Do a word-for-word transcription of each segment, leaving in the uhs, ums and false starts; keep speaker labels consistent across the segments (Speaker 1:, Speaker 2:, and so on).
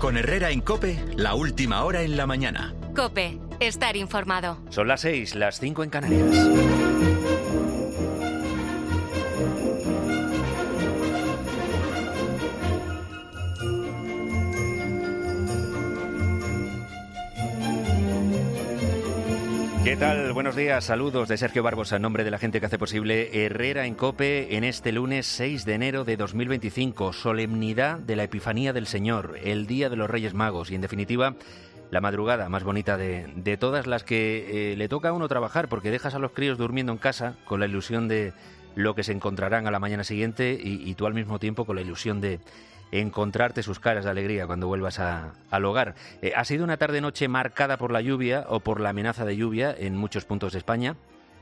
Speaker 1: Con Herrera en COPE, la última hora en la mañana.
Speaker 2: COPE, estar informado.
Speaker 3: Son las seis, las cinco en Canarias. ¿Qué tal? Buenos días, saludos de Sergio Barbosa en nombre de la gente que hace posible Herrera en COPE en este lunes seis de enero de dos mil veinticinco, solemnidad de la Epifanía del Señor, el Día de los Reyes Magos y en definitiva la madrugada más bonita de, de todas las que eh, le toca a uno trabajar porque dejas a los críos durmiendo en casa con la ilusión de lo que se encontrarán a la mañana siguiente y, y tú al mismo tiempo con la ilusión de encontrarte sus caras de alegría cuando vuelvas a, al hogar. Eh, ha sido una tarde-noche marcada por la lluvia o por la amenaza de lluvia en muchos puntos de España,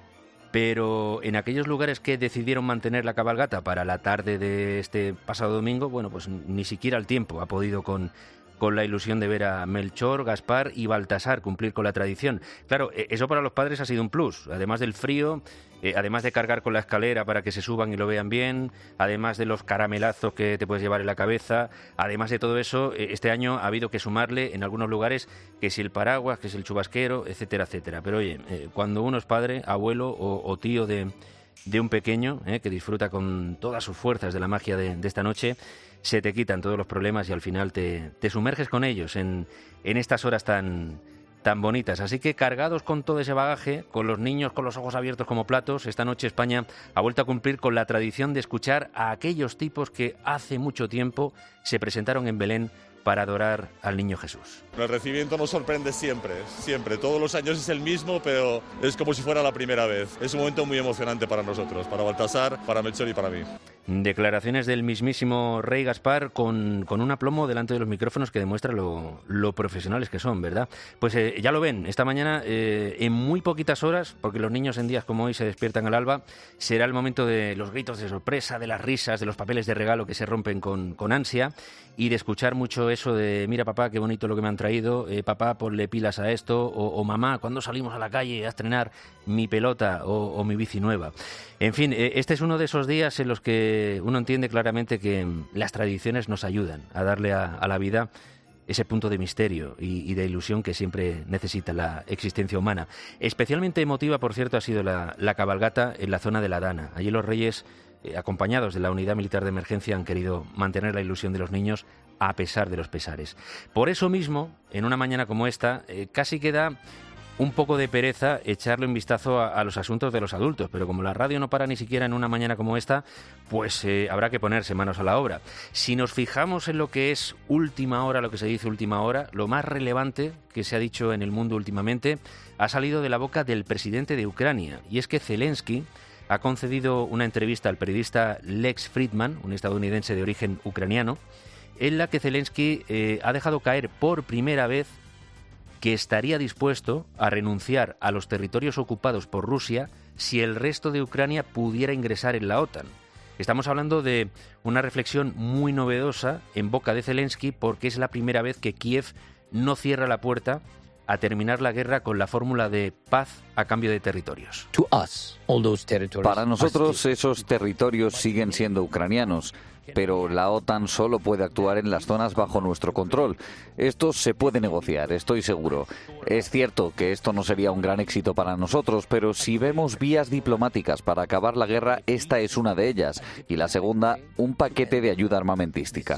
Speaker 3: pero en aquellos lugares que decidieron mantener la cabalgata para la tarde de este pasado domingo, bueno, pues ni siquiera el tiempo ha podido con... con la ilusión de ver a Melchor, Gaspar y Baltasar cumplir con la tradición. Claro, eso para los padres ha sido un plus, además del frío, eh, además de cargar con la escalera para que se suban y lo vean bien, además de los caramelazos que te puedes llevar en la cabeza, además de todo eso, eh, este año ha habido que sumarle en algunos lugares que si el paraguas, que si el chubasquero, etcétera, etcétera. Pero oye, eh, cuando uno es padre, abuelo o, o tío de, de un pequeño, eh, que disfruta con todas sus fuerzas de la magia de, de esta noche, se te quitan todos los problemas y al final te, te sumerges con ellos en, en estas horas tan, tan bonitas. Así que cargados con todo ese bagaje, con los niños con los ojos abiertos como platos, esta noche España ha vuelto a cumplir con la tradición de escuchar a aquellos tipos que hace mucho tiempo se presentaron en Belén para adorar al niño Jesús.
Speaker 4: El recibimiento nos sorprende siempre, siempre. Todos los años es el mismo, pero es como si fuera la primera vez. Es un momento muy emocionante para nosotros, para Baltasar, para Melchor y para mí.
Speaker 3: Declaraciones del mismísimo Rey Gaspar con, con un aplomo delante de los micrófonos que demuestra lo, lo profesionales que son, ¿verdad? Pues eh, ya lo ven, esta mañana, eh, en muy poquitas horas, porque los niños en días como hoy se despiertan al alba, será el momento de los gritos de sorpresa, de las risas, de los papeles de regalo que se rompen con, con ansia y de escuchar mucho eso de mira papá, qué bonito lo que me han traído, eh, papá, ponle pilas a esto, o, o mamá, ¿cuándo salimos a la calle a estrenar mi pelota o, o mi bici nueva? En fin, eh, este es uno de esos días en los que uno entiende claramente que las tradiciones nos ayudan a darle a, a la vida ese punto de misterio y, y de ilusión que siempre necesita la existencia humana. Especialmente emotiva, por cierto, ha sido la, la cabalgata en la zona de la Dana. Allí los reyes, eh, acompañados de la Unidad Militar de Emergencia, han querido mantener la ilusión de los niños a pesar de los pesares. Por eso mismo, en una mañana como esta, eh, casi queda un poco de pereza echarle un vistazo a, a los asuntos de los adultos, pero como la radio no para ni siquiera en una mañana como esta, pues eh, habrá que ponerse manos a la obra. Si nos fijamos en lo que es última hora, lo que se dice última hora, lo más relevante que se ha dicho en el mundo últimamente ha salido de la boca del presidente de Ucrania, y es que Zelensky ha concedido una entrevista al periodista Lex Fridman, un estadounidense de origen ucraniano, en la que Zelensky eh, ha dejado caer por primera vez que estaría dispuesto a renunciar a los territorios ocupados por Rusia si el resto de Ucrania pudiera ingresar en la OTAN. Estamos hablando de una reflexión muy novedosa en boca de Zelensky porque es la primera vez que Kiev no cierra la puerta a terminar la guerra con la fórmula de paz a cambio de territorios.
Speaker 5: Para nosotros esos territorios siguen siendo ucranianos, pero la OTAN solo puede actuar en las zonas bajo nuestro control. Esto se puede negociar, estoy seguro. Es cierto que esto no sería un gran éxito para nosotros, pero si vemos vías diplomáticas para acabar la guerra, esta es una de ellas. Y la segunda, un paquete de ayuda armamentística.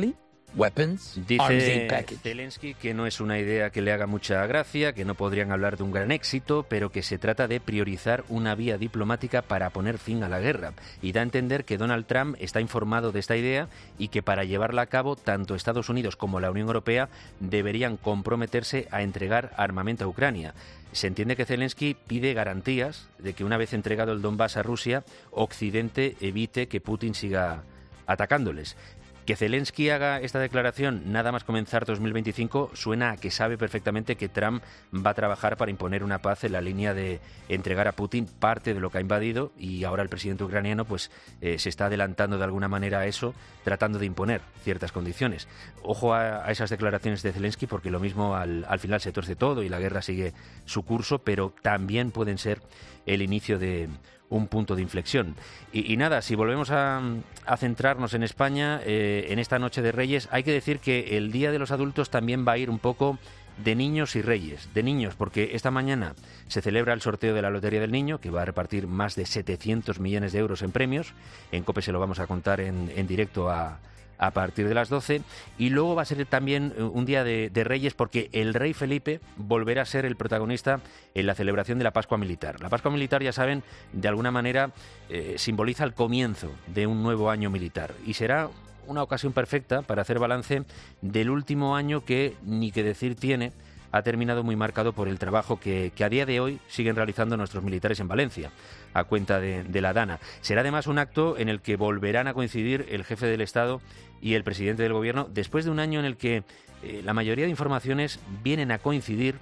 Speaker 3: Dice Zelensky que no es una idea que le haga mucha gracia, que no podrían hablar de un gran éxito, pero que se trata de priorizar una vía diplomática para poner fin a la guerra. Y da a entender que Donald Trump está informado de esta idea y que para llevarla a cabo, tanto Estados Unidos como la Unión Europea deberían comprometerse a entregar armamento a Ucrania. Se entiende que Zelensky pide garantías de que una vez entregado el Donbass a Rusia, Occidente evite que Putin siga atacándoles. Que Zelensky haga esta declaración nada más comenzar dos mil veinticinco suena a que sabe perfectamente que Trump va a trabajar para imponer una paz en la línea de entregar a Putin parte de lo que ha invadido y ahora el presidente ucraniano pues eh, se está adelantando de alguna manera a eso, tratando de imponer ciertas condiciones. Ojo a, a esas declaraciones de Zelensky porque lo mismo al, al final se tuerce todo y la guerra sigue su curso, pero también pueden ser el inicio de un punto de inflexión. Y, y nada, si volvemos a, a centrarnos en España, eh, en esta noche de Reyes, hay que decir que el Día de los Adultos también va a ir un poco de niños y reyes. De niños, porque esta mañana se celebra el sorteo de la Lotería del Niño, que va a repartir más de setecientos millones de euros en premios. En COPE se lo vamos a contar en, en directo a, a partir de las doce. Y luego va a ser también un día de, de Reyes, porque el rey Felipe volverá a ser el protagonista en la celebración de la Pascua Militar. La Pascua Militar, ya saben, de alguna manera eh, simboliza el comienzo de un nuevo año militar. Y será una ocasión perfecta para hacer balance del último año que, ni que decir tiene, ha terminado muy marcado por el trabajo que, que a día de hoy siguen realizando nuestros militares en Valencia, a cuenta de, de la Dana. Será además un acto en el que volverán a coincidir el jefe del Estado y el presidente del Gobierno, después de un año en el que eh, la mayoría de informaciones vienen a coincidir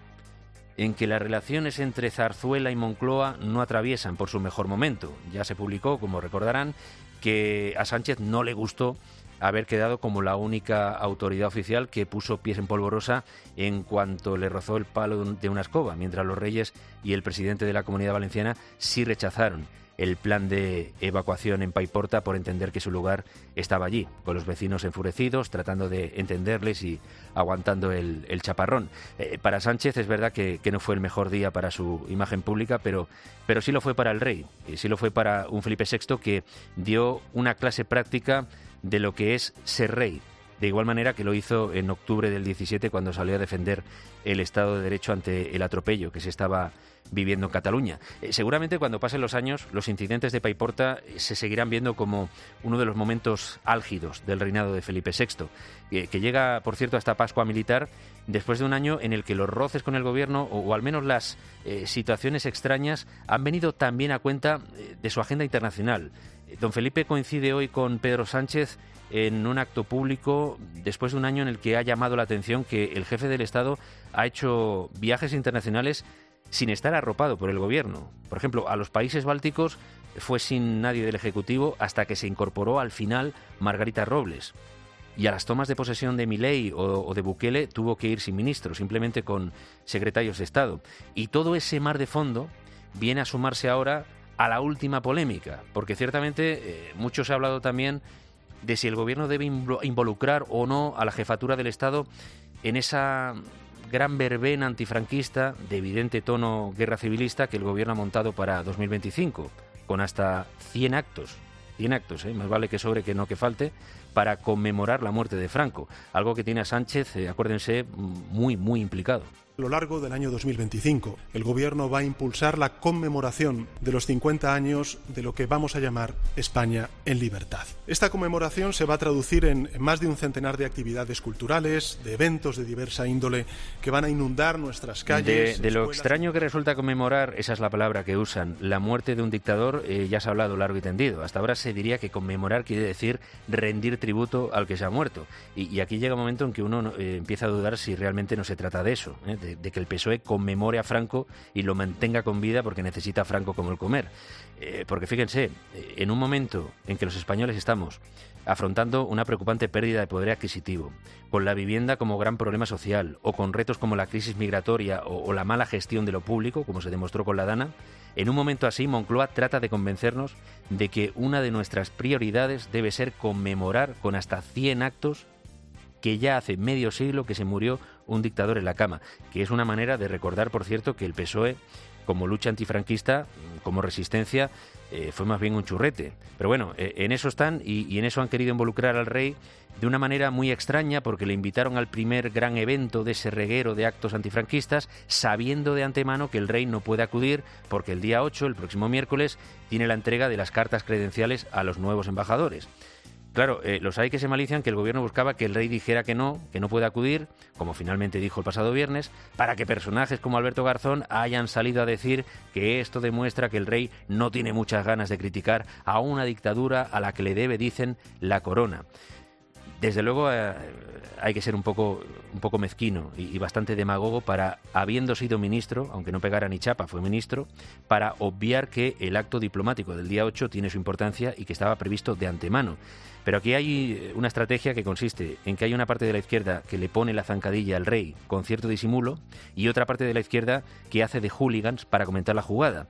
Speaker 3: en que las relaciones entre Zarzuela y Moncloa no atraviesan por su mejor momento. Ya se publicó, como recordarán, que a Sánchez no le gustó haber quedado como la única autoridad oficial que puso pies en polvorosa en cuanto le rozó el palo de una escoba, mientras los reyes y el presidente de la Comunidad Valenciana sí rechazaron el plan de evacuación en Paiporta por entender que su lugar estaba allí, con los vecinos enfurecidos, tratando de entenderles y aguantando el, el chaparrón. Eh, para Sánchez es verdad que, que no fue el mejor día para su imagen pública, pero, pero sí lo fue para el rey, y sí lo fue para un Felipe sexto que dio una clase práctica de lo que es ser rey, de igual manera que lo hizo en octubre del diecisiete cuando salió a defender el Estado de Derecho ante el atropello que se estaba viviendo en Cataluña. Eh, seguramente cuando pasen los años, los incidentes de Paiporta se seguirán viendo como uno de los momentos álgidos del reinado de Felipe sexto, eh, que llega, por cierto, a esta Pascua Militar después de un año en el que los roces con el gobierno, o, o al menos las eh, situaciones extrañas, han venido también a cuenta eh, de su agenda internacional. Don Felipe coincide hoy con Pedro Sánchez en un acto público después de un año en el que ha llamado la atención que el jefe del Estado ha hecho viajes internacionales sin estar arropado por el gobierno. Por ejemplo, a los países bálticos fue sin nadie del Ejecutivo hasta que se incorporó al final Margarita Robles. Y a las tomas de posesión de Milei o, o de Bukele tuvo que ir sin ministro, simplemente con secretarios de Estado. Y todo ese mar de fondo viene a sumarse ahora a la última polémica, porque ciertamente eh, mucho se ha hablado también de si el gobierno debe involucrar o no a la jefatura del Estado en esa gran verbena antifranquista de evidente tono guerra civilista que el gobierno ha montado para dos mil veinticinco, con hasta cien actos, cien actos, ¿eh? Más vale que sobre que no que falte, para conmemorar la muerte de Franco, algo que tiene a Sánchez, eh, acuérdense, muy, muy implicado.
Speaker 6: A lo largo del año dos mil veinticinco, el Gobierno va a impulsar la conmemoración de los cincuenta años de lo que vamos a llamar España en libertad. Esta conmemoración se va a traducir en más de un centenar de actividades culturales, de eventos de diversa índole que van a inundar nuestras calles.
Speaker 3: De, de lo extraño que resulta conmemorar, esa es la palabra que usan, la muerte de un dictador, eh, ya se ha hablado largo y tendido. Hasta ahora se diría que conmemorar quiere decir rendir tributo al que se ha muerto. Y, y aquí llega un momento en que uno eh, empieza a dudar si realmente no se trata de eso, ¿eh? de, de que el P S O E conmemore a Franco y lo mantenga con vida porque necesita a Franco como el comer. Eh, porque fíjense, en un momento en que los españoles estamos afrontando una preocupante pérdida de poder adquisitivo, con la vivienda como gran problema social, o con retos como la crisis migratoria o, o la mala gestión de lo público, como se demostró con la Dana, en un momento así Moncloa trata de convencernos de que una de nuestras prioridades debe ser conmemorar con hasta cien actos que ya hace medio siglo que se murió un dictador en la cama, que es una manera de recordar, por cierto, que el P S O E, como lucha antifranquista, como resistencia, eh, fue más bien un churrete. Pero bueno, eh, en eso están y, y en eso han querido involucrar al rey de una manera muy extraña, porque le invitaron al primer gran evento de ese reguero de actos antifranquistas, sabiendo de antemano que el rey no puede acudir porque el día ocho, el próximo miércoles, tiene la entrega de las cartas credenciales a los nuevos embajadores. Claro, eh, los hay que se malician que el gobierno buscaba que el rey dijera que no, que no puede acudir, como finalmente dijo el pasado viernes, para que personajes como Alberto Garzón hayan salido a decir que esto demuestra que el rey no tiene muchas ganas de criticar a una dictadura a la que le debe, dicen, la corona. Desde luego eh, hay que ser un poco, un poco mezquino y, y bastante demagogo para, habiendo sido ministro, aunque no pegara ni chapa, fue ministro, para obviar que el acto diplomático del día ocho tiene su importancia y que estaba previsto de antemano. Pero aquí hay una estrategia que consiste en que hay una parte de la izquierda que le pone la zancadilla al rey con cierto disimulo y otra parte de la izquierda que hace de hooligans para comentar la jugada.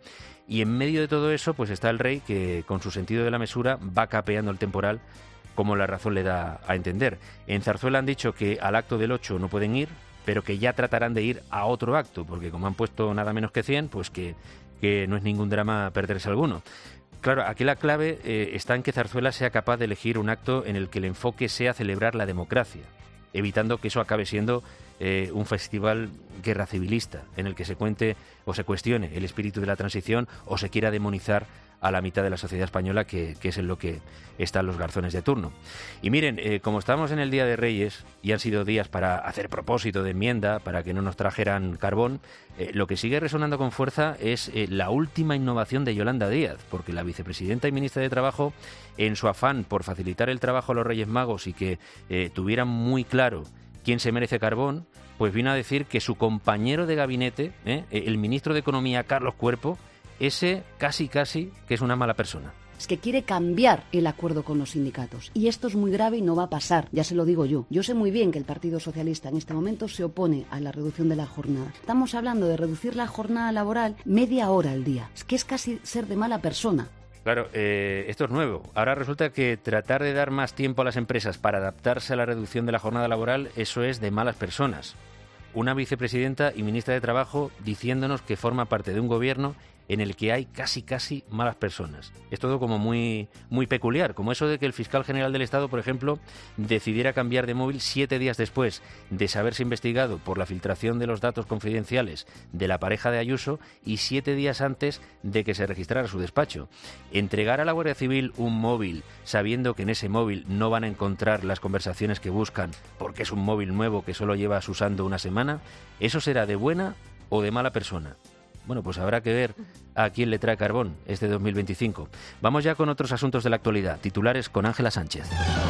Speaker 3: Y en medio de todo eso, pues está el rey que, con su sentido de la mesura, va capeando el temporal como la razón le da a entender. En Zarzuela han dicho que al acto del ocho no pueden ir, pero que ya tratarán de ir a otro acto, porque como han puesto nada menos que cien, pues que, que no es ningún drama perderse alguno. Claro, aquí la clave eh, está en que Zarzuela sea capaz de elegir un acto en el que el enfoque sea celebrar la democracia, evitando que eso acabe siendo eh, un festival guerra civilista, en el que se cuente o se cuestione el espíritu de la transición o se quiera demonizar a la mitad de la sociedad española, que, que es en lo que están los garzones de turno. Y miren, eh, como estamos en el Día de Reyes y han sido días para hacer propósito de enmienda, para que no nos trajeran carbón, eh, lo que sigue resonando con fuerza es eh, la última innovación de Yolanda Díaz, porque la vicepresidenta y ministra de Trabajo, en su afán por facilitar el trabajo a los Reyes Magos y que eh, tuvieran muy claro quién se merece carbón, pues vino a decir que su compañero de gabinete, eh, el ministro de Economía, Carlos Cuerpo, ese casi casi que es una mala persona.
Speaker 7: Es que quiere cambiar el acuerdo con los sindicatos. Y esto es muy grave y no va a pasar, ya se lo digo yo. Yo sé muy bien que el Partido Socialista en este momento se opone a la reducción de la jornada. Estamos hablando de reducir la jornada laboral media hora al día. Es que es casi ser de mala persona.
Speaker 3: Claro, eh, esto es nuevo. Ahora resulta que tratar de dar más tiempo a las empresas para adaptarse a la reducción de la jornada laboral, eso es de malas personas. Una vicepresidenta y ministra de Trabajo diciéndonos que forma parte de un gobierno en el que hay casi casi malas personas. Es todo como muy, muy peculiar, como eso de que el fiscal general del Estado, por ejemplo, decidiera cambiar de móvil siete días después de saberse investigado por la filtración de los datos confidenciales de la pareja de Ayuso y siete días antes de que se registrara su despacho. Entregar a la Guardia Civil un móvil sabiendo que en ese móvil no van a encontrar las conversaciones que buscan porque es un móvil nuevo que solo llevas usando una semana, ¿eso será de buena o de mala persona? Bueno, pues habrá que ver a quién le trae carbón este dos mil veinticinco. Vamos ya con otros asuntos de la actualidad. Titulares con Ángela Sánchez.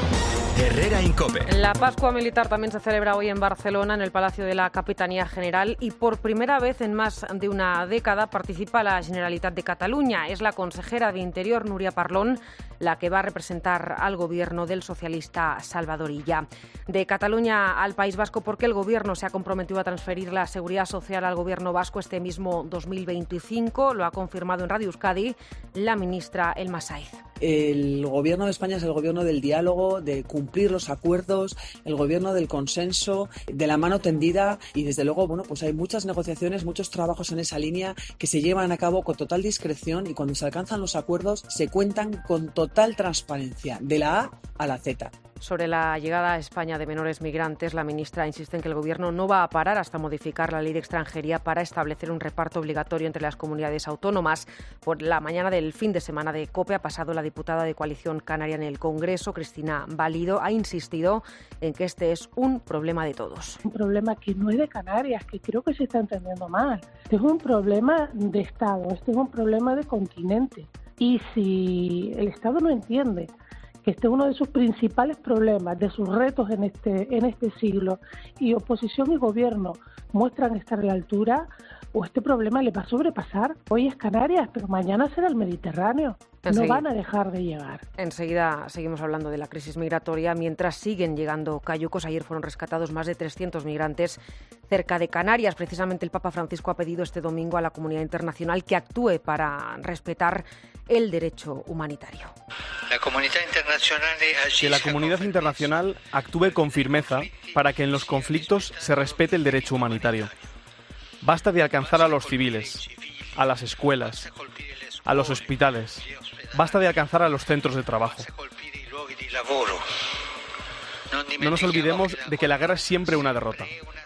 Speaker 1: Herrera Incope.
Speaker 8: La Pascua Militar también se celebra hoy en Barcelona, en el Palacio de la Capitanía General, y por primera vez en más de una década participa la Generalitat de Cataluña. Es la consejera de Interior, Núria Parlon, la que va a representar al gobierno del socialista Salvador Illa. De Cataluña al País Vasco, porque el gobierno se ha comprometido a transferir la seguridad social al gobierno vasco este mismo dos mil veinticinco. Lo ha confirmado en Radio Euskadi la ministra Elma Saiz.
Speaker 9: El gobierno de España es el gobierno del diálogo, de cumplir los acuerdos, el gobierno del consenso, de la mano tendida, y desde luego, bueno, pues hay muchas negociaciones, muchos trabajos en esa línea que se llevan a cabo con total discreción, y cuando se alcanzan los acuerdos se cuentan con total transparencia, de la A a la Z.
Speaker 8: Sobre la llegada a España de menores migrantes, la ministra insiste en que el Gobierno no va a parar hasta modificar la ley de extranjería para establecer un reparto obligatorio entre las comunidades autónomas. Por la mañana del fin de semana de COPE ha pasado la diputada de Coalición Canaria en el Congreso, Cristina Valido, ha insistido en que este es un problema de todos.
Speaker 10: Un problema que no es de Canarias, que creo que se está entendiendo mal. Este es un problema de Estado, este es un problema de continente. Y si el Estado no entiende que este es uno de sus principales problemas, de sus retos en este en este siglo, y oposición y gobierno muestran estar a la altura, o este problema le va a sobrepasar. Hoy es Canarias, pero mañana será el Mediterráneo. Enseguida, no van a dejar de llegar.
Speaker 8: Enseguida seguimos hablando de la crisis migratoria, mientras siguen llegando cayucos. Ayer fueron rescatados más de trescientos migrantes cerca de Canarias. Precisamente el Papa Francisco ha pedido este domingo a la comunidad internacional que actúe para respetar el derecho humanitario.
Speaker 11: La comunidad internacional que la comunidad internacional actúe con firmeza para que en los conflictos se respete el derecho humanitario. Basta de alcanzar a los civiles, a las escuelas, a los hospitales. Basta de alcanzar a los centros de trabajo. No nos olvidemos de que la guerra es siempre una derrota.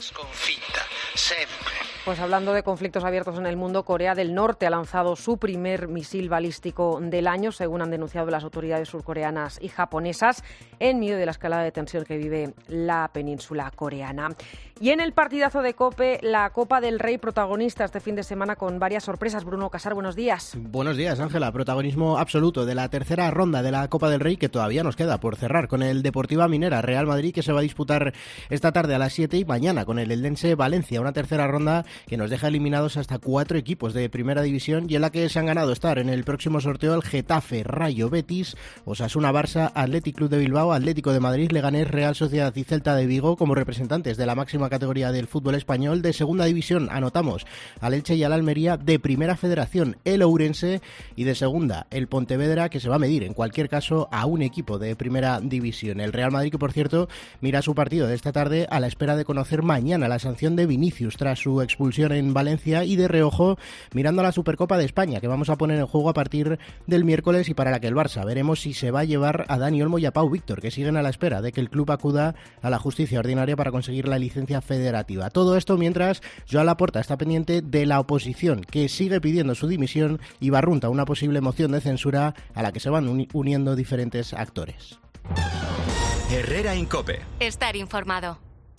Speaker 8: Pues hablando de conflictos abiertos en el mundo, Corea del Norte ha lanzado su primer misil balístico del año, según han denunciado las autoridades surcoreanas y japonesas, en medio de la escalada de tensión que vive la península coreana. Y en el partidazo de COPE, la Copa del Rey protagonista este fin de semana con varias sorpresas. Bruno Casar, buenos días.
Speaker 12: Buenos días, Ángela. Protagonismo absoluto de la tercera ronda de la Copa del Rey, que todavía nos queda por cerrar, con el Deportiva Minera Real Madrid, que se va a disputar esta tarde a las siete, y mañana con el Eldense Valencia, una tercera ronda que nos deja eliminados hasta cuatro equipos de Primera División y en la que se han ganado estar en el próximo sorteo el Getafe, Rayo, Betis, Osasuna, Barça, Athletic Club de Bilbao, Atlético de Madrid, Leganés, Real Sociedad y Celta de Vigo como representantes de la máxima categoría del fútbol español. De Segunda División anotamos al Elche y al Almería. De Primera Federación el Ourense y de Segunda el Pontevedra, que se va a medir en cualquier caso a un equipo de Primera División. El Real Madrid, que por cierto mira su partido de esta tarde a la espera de conocer mañana la sanción de Vinicius tras su expulsión en Valencia, y de reojo mirando a la Supercopa de España, que vamos a poner en juego a partir del miércoles y para la que el Barça veremos si se va a llevar a Dani Olmo y a Pau Víctor, que siguen a la espera de que el club acuda a la justicia ordinaria para conseguir la licencia federativa. Todo esto mientras Joan Laporta está pendiente de la oposición, que sigue pidiendo su dimisión y barrunta una posible moción de censura a la que se van uni- uniendo diferentes actores.
Speaker 1: Herrera Incope.
Speaker 2: Estar informado.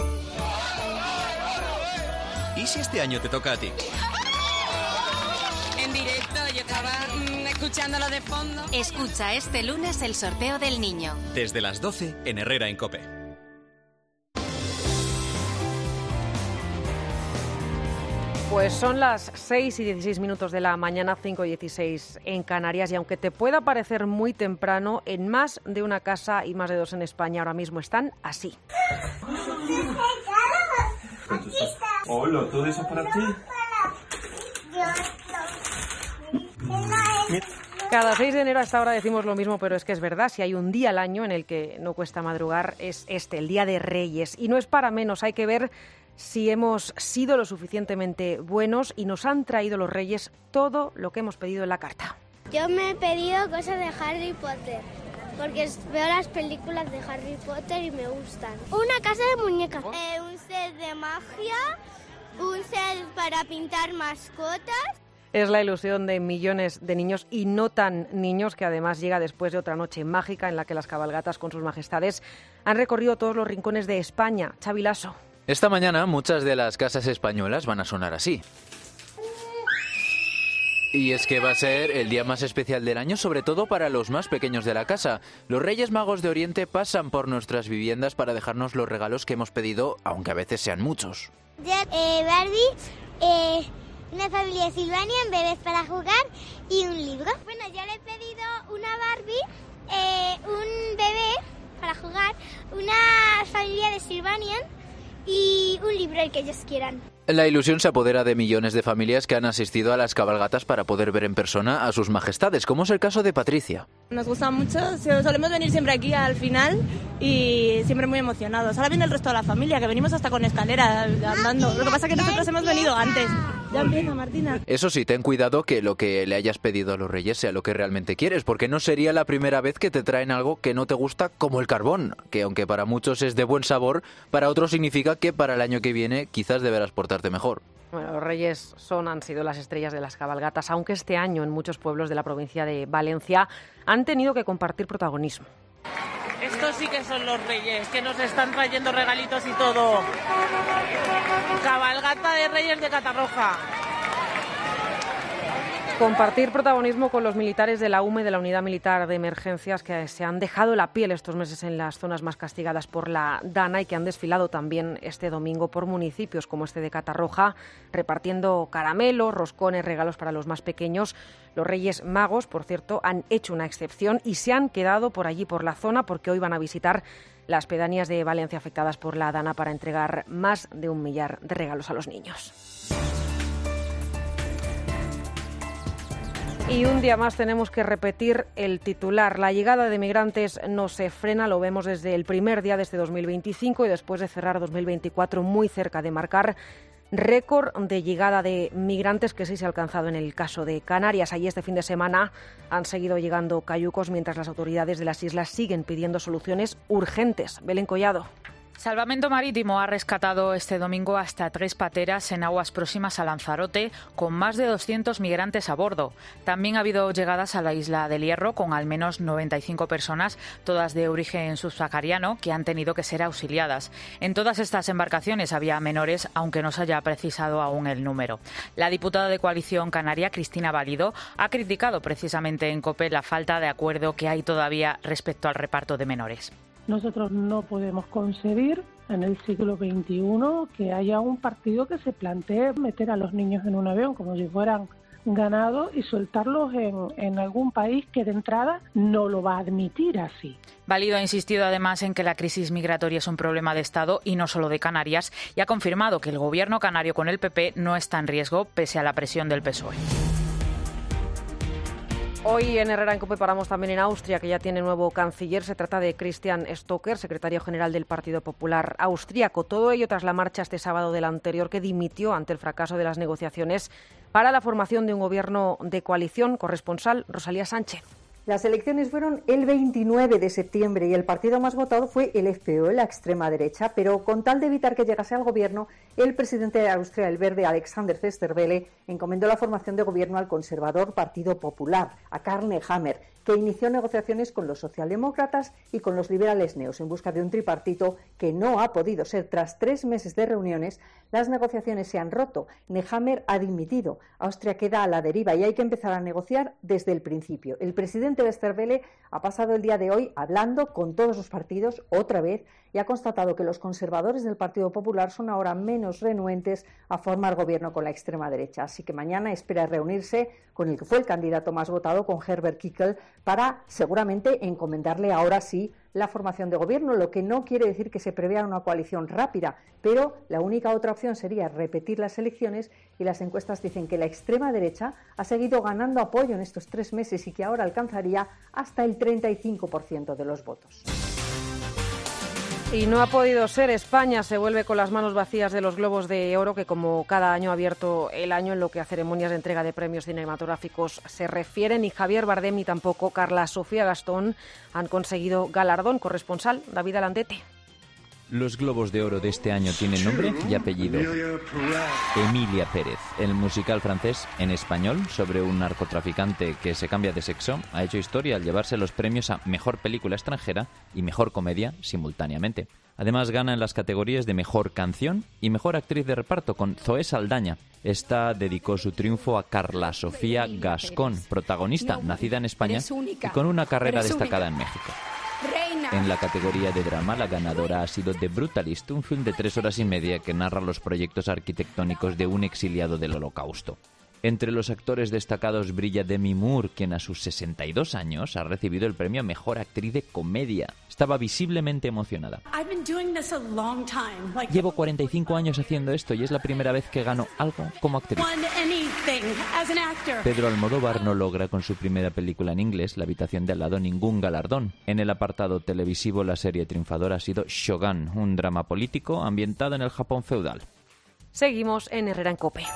Speaker 1: ¿Y si este año te toca a ti?
Speaker 13: En directo, yo estaba mmm, escuchándolo de fondo.
Speaker 2: Escucha este lunes el sorteo del niño.
Speaker 1: Desde las doce en Herrera Incope.
Speaker 8: Pues son las seis y dieciséis minutos de la mañana, cinco y dieciséis en Canarias, y aunque te pueda parecer muy temprano, en más de una casa y más de dos en España ahora mismo están así.
Speaker 14: Hola, ¿todo eso para ti?
Speaker 8: Cada seis de enero a esta hora decimos lo mismo, pero es que es verdad, si hay un día al año en el que no cuesta madrugar es este, el Día de Reyes. Y no es para menos, hay que ver si hemos sido lo suficientemente buenos y nos han traído los Reyes todo lo que hemos pedido en la carta.
Speaker 15: Yo me he pedido cosas de Harry Potter, porque veo las películas de Harry Potter y me gustan. Una casa de muñecas, eh, un set de magia, un set para pintar mascotas.
Speaker 8: Es la ilusión de millones de niños y no tan niños, que además llega después de otra noche mágica en la que las cabalgatas con sus majestades han recorrido todos los rincones de España. Xavi Lasso.
Speaker 16: Esta mañana muchas de las casas españolas van a sonar así. Y es que va a ser el día más especial del año, sobre todo para los más pequeños de la casa. Los Reyes Magos de Oriente pasan por nuestras viviendas para dejarnos los regalos que hemos pedido, aunque a veces sean muchos.
Speaker 15: Eh, Barbie, eh, una familia de Silvanian, bebés para jugar y un libro. Bueno, yo le he pedido una Barbie, eh, un bebé para jugar, una familia de Silvanian y un libro, el que ellos quieran.
Speaker 16: La ilusión se apodera de millones de familias que han asistido a las cabalgatas para poder ver en persona a sus majestades, como es el caso de Patricia.
Speaker 17: Nos gusta mucho, solemos venir siempre aquí al final y siempre muy emocionados. Ahora viene el resto de la familia, que venimos hasta con escalera andando. Lo que pasa es que nosotros hemos venido antes. Ya empieza, Martina.
Speaker 16: Eso sí, ten cuidado que lo que le hayas pedido a los Reyes sea lo que realmente quieres, porque no sería la primera vez que te traen algo que no te gusta, como el carbón, que aunque para muchos es de buen sabor, para otros significa que para el año que viene quizás deberás portarte mejor.
Speaker 8: Bueno, los Reyes son, han sido las estrellas de las cabalgatas, aunque este año en muchos pueblos de la provincia de Valencia han tenido que compartir protagonismo.
Speaker 17: Estos sí que son los Reyes, que nos están trayendo regalitos y todo. Cabalgata de Reyes de Catarroja.
Speaker 8: Compartir protagonismo con los militares de la U M E, de la Unidad Militar de Emergencias, que se han dejado la piel estos meses en las zonas más castigadas por la DANA y que han desfilado también este domingo por municipios como este de Catarroja, repartiendo caramelos, roscones, regalos para los más pequeños. Los Reyes Magos, por cierto, han hecho una excepción y se han quedado por allí, por la zona, porque hoy van a visitar las pedanías de Valencia afectadas por la DANA para entregar más de un millar de regalos a los niños. Y un día más tenemos que repetir el titular. La llegada de migrantes no se frena, lo vemos desde el primer día de este dos mil veinticinco y después de cerrar dos mil veinticuatro muy cerca de marcar récord de llegada de migrantes que sí se ha alcanzado en el caso de Canarias. Allí este fin de semana han seguido llegando cayucos mientras las autoridades de las islas siguen pidiendo soluciones urgentes. Belén Collado.
Speaker 18: Salvamento Marítimo ha rescatado este domingo hasta tres pateras en aguas próximas a Lanzarote con más de doscientos migrantes a bordo. También ha habido llegadas a la isla del Hierro con al menos noventa y cinco personas, todas de origen subsahariano, que han tenido que ser auxiliadas. En todas estas embarcaciones había menores, aunque no se haya precisado aún el número. La diputada de Coalición Canaria, Cristina Valido, ha criticado precisamente en COPE la falta de acuerdo que hay todavía respecto al reparto de menores.
Speaker 10: Nosotros no podemos concebir en el siglo veintiuno que haya un partido que se plantee meter a los niños en un avión como si fueran ganado y soltarlos en, en algún país que de entrada no lo va a admitir así.
Speaker 18: Valido ha insistido además en que la crisis migratoria es un problema de Estado y no solo de Canarias, y ha confirmado que el gobierno canario con el P P no está en riesgo pese a la presión del P S O E.
Speaker 8: Hoy en Herrera en COPE paramos también en Austria, que ya tiene nuevo canciller. Se trata de Christian Stocker, secretario general del Partido Popular austríaco. Todo ello tras la marcha este sábado del anterior, que dimitió ante el fracaso de las negociaciones para la formación de un gobierno de coalición. Corresponsal Rosalía Sánchez.
Speaker 19: Las elecciones fueron el veintinueve de septiembre y el partido más votado fue el F P Ö, la extrema derecha, pero con tal de evitar que llegase al gobierno, el presidente de Austria, el verde Alexander Westerwelle, encomendó la formación de gobierno al conservador Partido Popular, a Karl Nehammer, que inició negociaciones con los socialdemócratas y con los liberales neos en busca de un tripartito que no ha podido ser. Tras tres meses de reuniones, las negociaciones se han roto. Nehammer ha dimitido. Austria queda a la deriva y hay que empezar a negociar desde el principio. El presidente Westerwelle ha pasado el día de hoy hablando con todos los partidos otra vez y ha constatado que los conservadores del Partido Popular son ahora menos renuentes a formar gobierno con la extrema derecha. Así que mañana espera reunirse con el que fue el candidato más votado, con Herbert Kickl, para seguramente encomendarle ahora sí la formación de gobierno, lo que no quiere decir que se prevea una coalición rápida, pero la única otra opción sería repetir las elecciones y las encuestas dicen que la extrema derecha ha seguido ganando apoyo en estos tres meses y que ahora alcanzaría hasta el treinta y cinco por ciento de los votos.
Speaker 8: Y no ha podido ser. España se vuelve con las manos vacías de los Globos de Oro, que como cada año ha abierto el año en lo que a ceremonias de entrega de premios cinematográficos se refieren. Ni Javier Bardem ni tampoco Carla Sofía Gastón han conseguido galardón. Corresponsal David Alandete.
Speaker 20: Los Globos de Oro de este año tienen nombre y apellido. Emilia Pérez, el musical francés en español sobre un narcotraficante que se cambia de sexo, ha hecho historia al llevarse los premios a Mejor Película Extranjera y Mejor Comedia simultáneamente. Además gana en las categorías de Mejor Canción y Mejor Actriz de Reparto con Zoé Saldaña. Esta dedicó su triunfo a Carla Sofía Gascón, protagonista nacida en España y con una carrera destacada en México. En la categoría de drama, la ganadora ha sido The Brutalist, un film de tres horas y media que narra los proyectos arquitectónicos de un exiliado del Holocausto. Entre los actores destacados brilla Demi Moore, quien a sus sesenta y dos años ha recibido el premio a Mejor Actriz de Comedia. Estaba visiblemente emocionada. Llevo cuarenta y cinco años haciendo esto y es la primera vez que gano algo como actriz. Pedro Almodóvar no logra con su primera película en inglés, La habitación de al lado, ningún galardón. En el apartado televisivo, la serie triunfadora ha sido Shogun, un drama político ambientado en el Japón feudal.
Speaker 8: Seguimos en Herrera en COPE.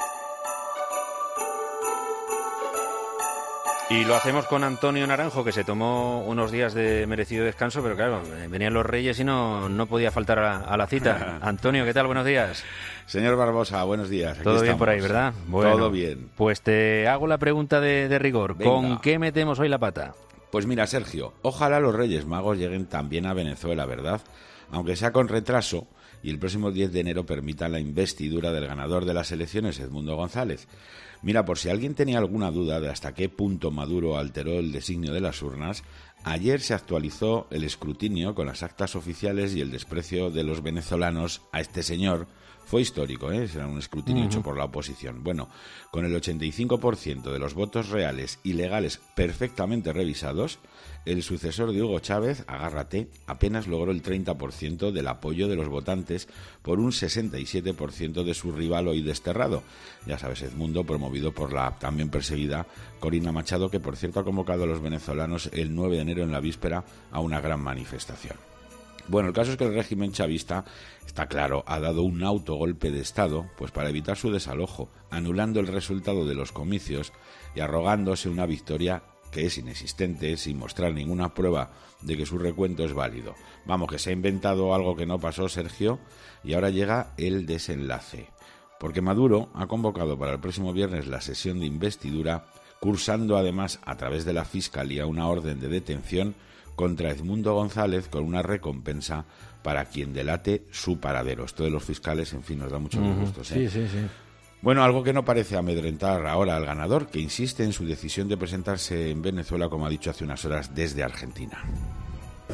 Speaker 3: Y lo hacemos con Antonio Naranjo, que se tomó unos días de merecido descanso, pero claro, venían los Reyes y no, no podía faltar a, a la cita. Antonio, ¿qué tal? Buenos días.
Speaker 21: Señor Barbosa, buenos días. Aquí
Speaker 3: Todo
Speaker 21: estamos.
Speaker 3: bien por ahí, ¿verdad? Bueno,
Speaker 21: todo bien.
Speaker 3: Pues te hago la pregunta de, de rigor.
Speaker 21: Venga.
Speaker 3: ¿Con qué metemos hoy la pata?
Speaker 21: Pues mira, Sergio, ojalá los Reyes Magos lleguen también a Venezuela, ¿verdad? Aunque sea con retraso, y el próximo diez de enero permitan la investidura del ganador de las elecciones, Edmundo González. Mira, por si alguien tenía alguna duda de hasta qué punto Maduro alteró el designio de las urnas, ayer se actualizó el escrutinio con las actas oficiales y el desprecio de los venezolanos a este señor. Fue histórico, ¿eh? Será un escrutinio uh-huh. hecho por la oposición. Bueno, con el ochenta y cinco por ciento de los votos reales y legales perfectamente revisados, el sucesor de Hugo Chávez, agárrate, apenas logró el treinta por ciento del apoyo de los votantes por un sesenta y siete por ciento de su rival hoy desterrado. Ya sabes, Edmundo, promovido por la también perseguida Corina Machado, que por cierto ha convocado a los venezolanos el nueve de enero en la víspera a una gran manifestación. Bueno, el caso es que el régimen chavista, está claro, ha dado un autogolpe de Estado, pues para evitar su desalojo, anulando el resultado de los comicios y arrogándose una victoria que es inexistente, sin mostrar ninguna prueba de que su recuento es válido. Vamos, que se ha inventado algo que no pasó, Sergio, y ahora llega el desenlace. Porque Maduro ha convocado para el próximo viernes la sesión de investidura, cursando además a través de la Fiscalía una orden de detención contra Edmundo González con una recompensa para quien delate su paradero. Esto de los fiscales, en fin, nos da mucho uh-huh. gusto. ¿eh?
Speaker 3: Sí, sí, sí.
Speaker 21: Bueno, algo que no parece amedrentar ahora al ganador, que insiste en su decisión de presentarse en Venezuela, como ha dicho hace unas horas, desde Argentina.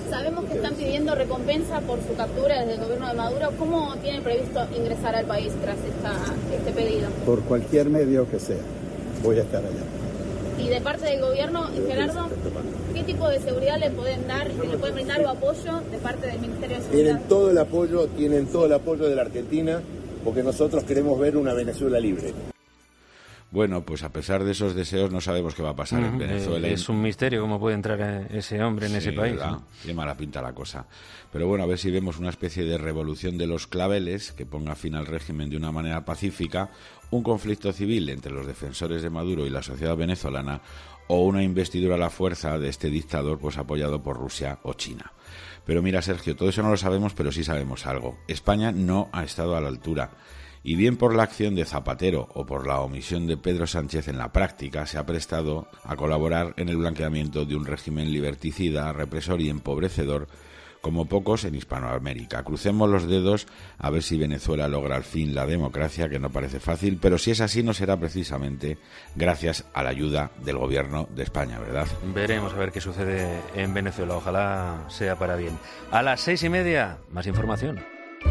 Speaker 4: Sabemos que están pidiendo recompensa por su captura desde el gobierno de Maduro. ¿Cómo tienen previsto ingresar al país tras esta, este pedido?
Speaker 22: Por cualquier medio que sea, voy a estar allá.
Speaker 4: Y de parte del gobierno, Gerardo, ¿qué tipo de seguridad le pueden dar, le pueden brindar o apoyo de parte del Ministerio de Seguridad?
Speaker 22: Tienen todo el apoyo, tienen todo el apoyo de la Argentina, porque nosotros queremos ver una Venezuela libre.
Speaker 21: Bueno, pues a pesar de esos deseos no sabemos qué va a pasar uh-huh. en Venezuela.
Speaker 3: Es un misterio cómo puede entrar ese hombre en sí, ese país.
Speaker 21: ¿no? Qué mala pinta la cosa. Pero bueno, a ver si vemos una especie de revolución de los claveles que ponga fin al régimen de una manera pacífica, un conflicto civil entre los defensores de Maduro y la sociedad venezolana, o una investidura a la fuerza de este dictador pues apoyado por Rusia o China. Pero mira, Sergio, todo eso no lo sabemos, pero sí sabemos algo. España no ha estado a la altura. Y bien por la acción de Zapatero o por la omisión de Pedro Sánchez en la práctica, se ha prestado a colaborar en el blanqueamiento de un régimen liberticida, represor y empobrecedor como pocos en Hispanoamérica. Crucemos los dedos a ver si Venezuela logra al fin la democracia, que no parece fácil, pero si es así no será precisamente gracias a la ayuda del gobierno de España, ¿verdad?
Speaker 3: Veremos a ver qué sucede en Venezuela, ojalá sea para bien. A las seis y media, más información.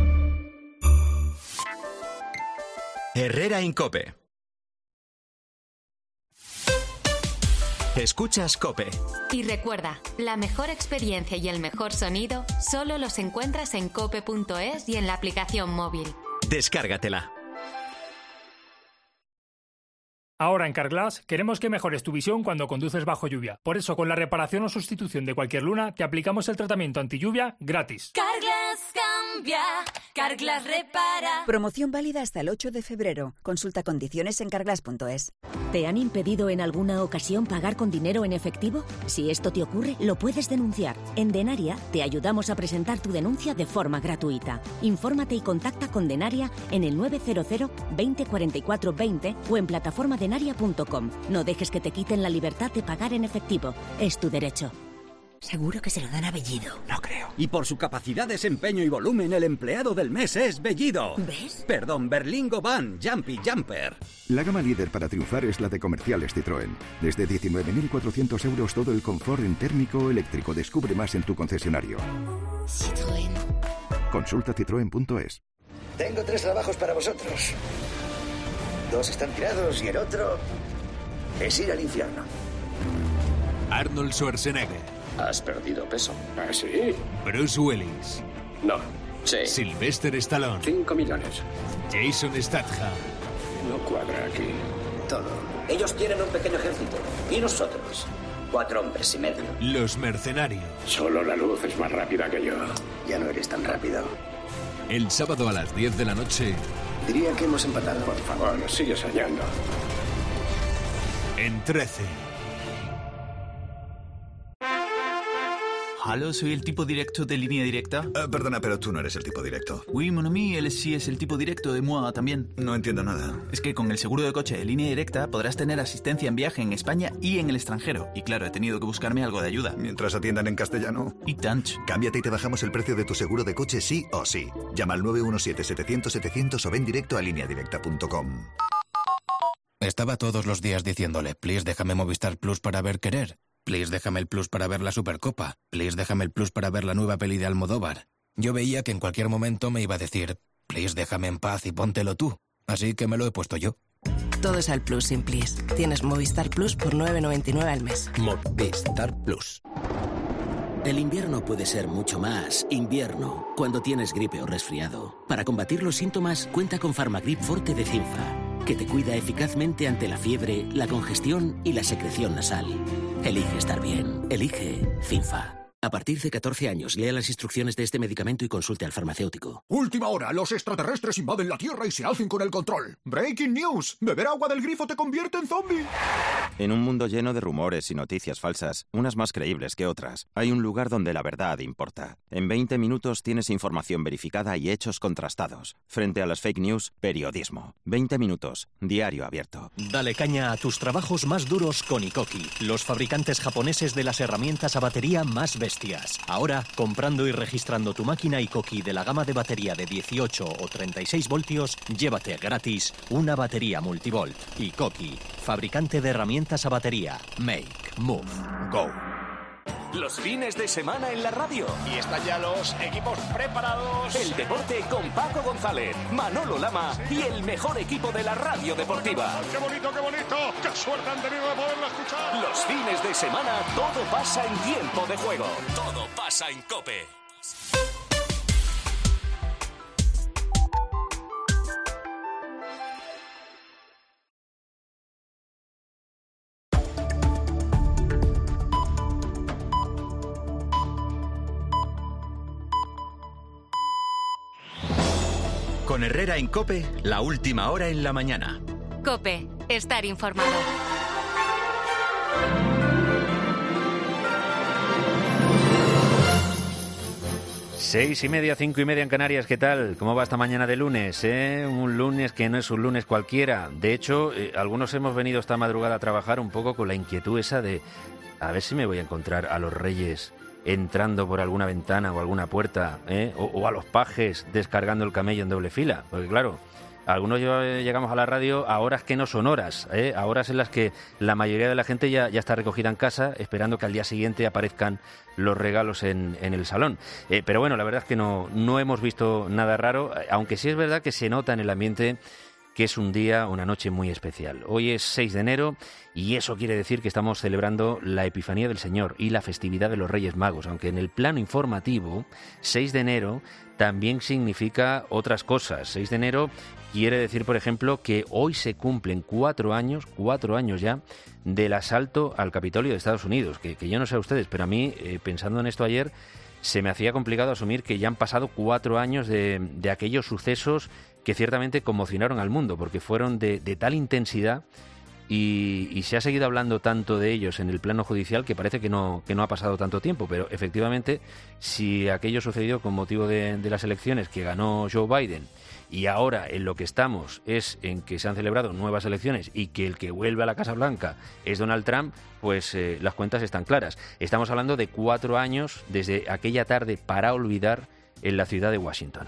Speaker 1: Herrera en COPE. Escuchas COPE.
Speaker 2: Y recuerda, la mejor experiencia y el mejor sonido solo los encuentras en cope punto es y en la aplicación móvil.
Speaker 1: Descárgatela.
Speaker 23: Ahora en Carglass queremos que mejores tu visión cuando conduces bajo lluvia. Por eso, con la reparación o sustitución de cualquier luna, te aplicamos el tratamiento anti-lluvia gratis.
Speaker 24: Carglass cambia, Carglass repara.
Speaker 25: Promoción válida hasta el ocho de febrero. Consulta condiciones en carglass punto es.
Speaker 26: ¿Te han impedido en alguna ocasión pagar con dinero en efectivo? Si esto te ocurre, lo puedes denunciar. En Denaria te ayudamos a presentar tu denuncia de forma gratuita. Infórmate y contacta con Denaria en el nueve cero cero, veinte cuarenta y cuatro veinte o en plataforma denaria punto com. No dejes que te quiten la libertad de pagar en efectivo. Es tu derecho.
Speaker 27: Seguro que se lo dan a Bellido.
Speaker 28: No creo. Y por su capacidad, desempeño y volumen, el empleado del mes es Bellido.
Speaker 27: ¿Ves?
Speaker 28: Perdón, Berlingo Van, Jumpy Jumper.
Speaker 29: La gama líder para triunfar es la de Comerciales Citroën. Desde diecinueve mil cuatrocientos euros todo el confort en térmico o eléctrico. Descubre más en tu concesionario.
Speaker 27: Citroën.
Speaker 29: Consulta citroen punto es.
Speaker 30: Tengo tres trabajos para vosotros. Dos están tirados y el otro es ir al infierno.
Speaker 31: Arnold Schwarzenegger.
Speaker 30: ¿Has perdido peso?
Speaker 31: ¿Ah, sí? Bruce Willis.
Speaker 30: No. Sí.
Speaker 31: Sylvester Stallone.
Speaker 30: Cinco millones.
Speaker 31: Jason Statham.
Speaker 30: No cuadra aquí. Todo. Ellos quieren un pequeño ejército. ¿Y nosotros? Cuatro hombres y medio.
Speaker 31: Los mercenarios.
Speaker 30: Solo la luz es más rápida que yo. Ya no eres tan rápido.
Speaker 31: El sábado a las diez de la noche.
Speaker 30: Diría que hemos empatado. Por favor, sigue soñando.
Speaker 31: En trece.
Speaker 32: Hola, soy el tipo directo de Línea Directa.
Speaker 33: Uh, perdona, pero tú no eres el tipo directo.
Speaker 32: Oui, mon ami, él sí es el tipo directo de moi también.
Speaker 33: No entiendo nada.
Speaker 32: Es que con el seguro de coche de Línea Directa podrás tener asistencia en viaje en España y en el extranjero. Y claro, he tenido que buscarme algo de ayuda.
Speaker 33: Mientras atiendan en castellano.
Speaker 32: Y tanch.
Speaker 33: Cámbiate y te bajamos el precio de tu seguro de coche sí o sí. Llama al nueve uno siete, setecientos, setecientos o ven directo a línea directa punto com.
Speaker 34: Estaba todos los días diciéndole, please déjame Movistar Plus para ver Querer. Please déjame el Plus para ver la Supercopa. Please déjame el Plus para ver la nueva peli de Almodóvar. Yo veía que en cualquier momento me iba a decir, please déjame en paz y póntelo tú. Así que me lo he puesto yo.
Speaker 35: Todo es al Plus sin Please. Tienes Movistar Plus por nueve noventa y nueve al mes.
Speaker 34: Movistar Plus.
Speaker 36: El invierno puede ser mucho más invierno cuando tienes gripe o resfriado. Para combatir los síntomas, cuenta con Farmagrip Forte de Cinfa, que te cuida eficazmente ante la fiebre, la congestión y la secreción nasal. Elige estar bien. Elige Cinfa. A partir de catorce años, lea las instrucciones de este medicamento y consulte al farmacéutico.
Speaker 37: Última hora, los extraterrestres invaden la Tierra y se hacen con el control. Breaking news, beber agua del grifo te convierte en zombie.
Speaker 38: En un mundo lleno de rumores y noticias falsas, unas más creíbles que otras, hay un lugar donde la verdad importa. En veinte minutos tienes información verificada y hechos contrastados. Frente a las fake news, periodismo. veinte minutos, diario abierto.
Speaker 39: Dale caña a tus trabajos más duros con Ikoki, los fabricantes japoneses de las herramientas a batería más bestias. Ahora, comprando y registrando tu máquina Ikoki de la gama de batería de dieciocho o treinta y seis voltios, llévate gratis una batería multivolt. Ikoki, fabricante de herramientas a batería. Make, move, go.
Speaker 4: Los fines de semana en la radio.
Speaker 5: Y están ya los equipos preparados.
Speaker 4: El deporte con Paco González, Manolo Lama y el mejor equipo de la radio deportiva.
Speaker 5: ¡Qué bonito, qué bonito! ¡Qué suerte han tenido de poderlo escuchar!
Speaker 4: Los fines de semana todo pasa en tiempo de juego. Todo pasa en COPE.
Speaker 1: Con Herrera en COPE, la última hora en la mañana.
Speaker 2: COPE, estar informado.
Speaker 3: Seis y media, cinco y media en Canarias, ¿qué tal? ¿Cómo va esta mañana de lunes? Eh? Un lunes que no es un lunes cualquiera. De hecho, eh, algunos hemos venido esta madrugada a trabajar un poco con la inquietud esa de a ver si me voy a encontrar a los Reyes entrando por alguna ventana o alguna puerta, ¿eh? o, o a los pajes descargando el camello en doble fila. Porque claro, algunos llegamos a la radio a horas que no son horas, ¿eh? a horas en las que la mayoría de la gente ya, ya está recogida en casa, esperando que al día siguiente aparezcan los regalos en, en el salón. Eh, pero bueno, la verdad es que no, no hemos visto nada raro, aunque sí es verdad que se nota en el ambiente que es un día, una noche muy especial. Hoy es seis de enero y eso quiere decir que estamos celebrando la Epifanía del Señor y la festividad de los Reyes Magos, aunque en el plano informativo, seis de enero también significa otras cosas. seis de enero quiere decir, por ejemplo, que hoy se cumplen cuatro años, cuatro años ya, del asalto al Capitolio de Estados Unidos, que, que yo no sé a ustedes, pero a mí, eh, pensando en esto ayer, se me hacía complicado asumir que ya han pasado cuatro años de, de aquellos sucesos que ciertamente conmocionaron al mundo, porque fueron de, de tal intensidad y, y se ha seguido hablando tanto de ellos en el plano judicial que parece que no, que no ha pasado tanto tiempo. Pero efectivamente, si aquello sucedió con motivo de, de las elecciones que ganó Joe Biden y ahora en lo que estamos es en que se han celebrado nuevas elecciones y que el que vuelve a la Casa Blanca es Donald Trump, pues eh, las cuentas están claras. Estamos hablando de cuatro años desde aquella tarde para olvidar en la ciudad de Washington.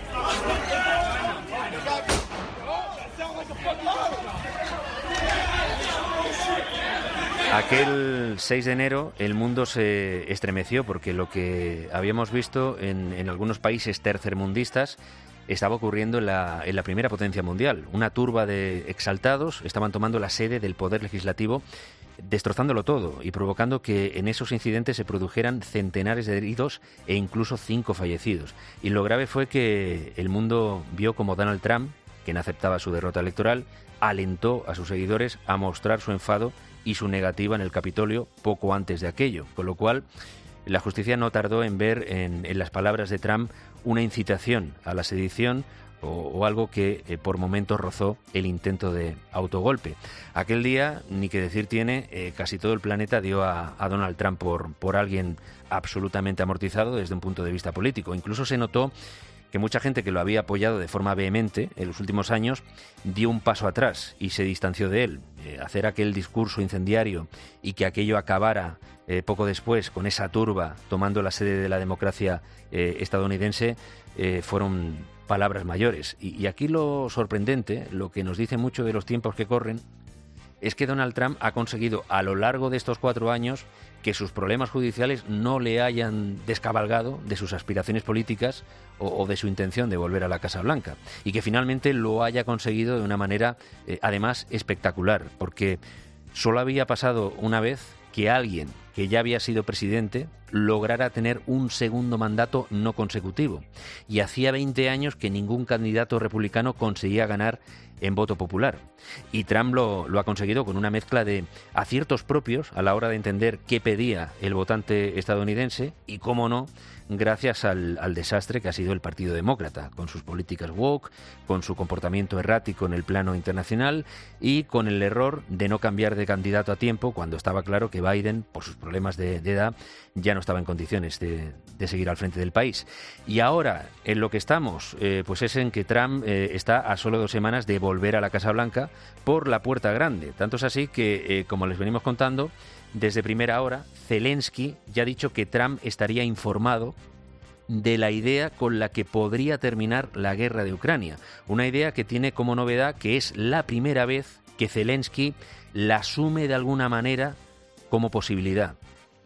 Speaker 3: Aquel seis de enero el mundo se estremeció porque lo que habíamos visto en, en algunos países tercermundistas estaba ocurriendo en la, en la primera potencia mundial. Una turba de exaltados estaban tomando la sede del poder legislativo, destrozándolo todo y provocando que en esos incidentes se produjeran centenares de heridos e incluso cinco fallecidos. Y lo grave fue que el mundo vio como Donald Trump, quien aceptaba su derrota electoral, alentó a sus seguidores a mostrar su enfado y su negativa en el Capitolio poco antes de aquello, con lo cual la justicia no tardó en ver en, en las palabras de Trump una incitación a la sedición o, o algo que eh, por momentos rozó el intento de autogolpe. Aquel día, ni que decir tiene, eh, casi todo el planeta dio a, a Donald Trump por, por alguien absolutamente amortizado desde un punto de vista político. Incluso se notó que mucha gente que lo había apoyado de forma vehemente en los últimos años dio un paso atrás y se distanció de él. Eh, hacer aquel discurso incendiario y que aquello acabara eh, poco después con esa turba tomando la sede de la democracia eh, estadounidense eh, fueron palabras mayores. Y, y aquí lo sorprendente, lo que nos dice mucho de los tiempos que corren, es que Donald Trump ha conseguido a lo largo de estos cuatro años que sus problemas judiciales no le hayan descabalgado de sus aspiraciones políticas o, o de su intención de volver a la Casa Blanca, y que finalmente lo haya conseguido de una manera, eh, además, espectacular, porque solo había pasado una vez que alguien que ya había sido presidente lograra tener un segundo mandato no consecutivo, y hacía veinte años que ningún candidato republicano conseguía ganar en voto popular. Y Trump lo, lo ha conseguido con una mezcla de aciertos propios a la hora de entender qué pedía el votante estadounidense y, cómo no, gracias al, al desastre que ha sido el Partido Demócrata, con sus políticas woke, con su comportamiento errático en el plano internacional y con el error de no cambiar de candidato a tiempo cuando estaba claro que Biden, por sus problemas de, de edad, ya no estaba en condiciones de, de seguir al frente del país. Y ahora, en lo que estamos, eh, pues es en que Trump eh, está a solo dos semanas de volver a la Casa Blanca por la puerta grande. Tanto es así que, eh, como les venimos contando, desde primera hora, Zelensky ya ha dicho que Trump estaría informado de la idea con la que podría terminar la guerra de Ucrania. Una idea que tiene como novedad que es la primera vez que Zelensky la asume de alguna manera como posibilidad.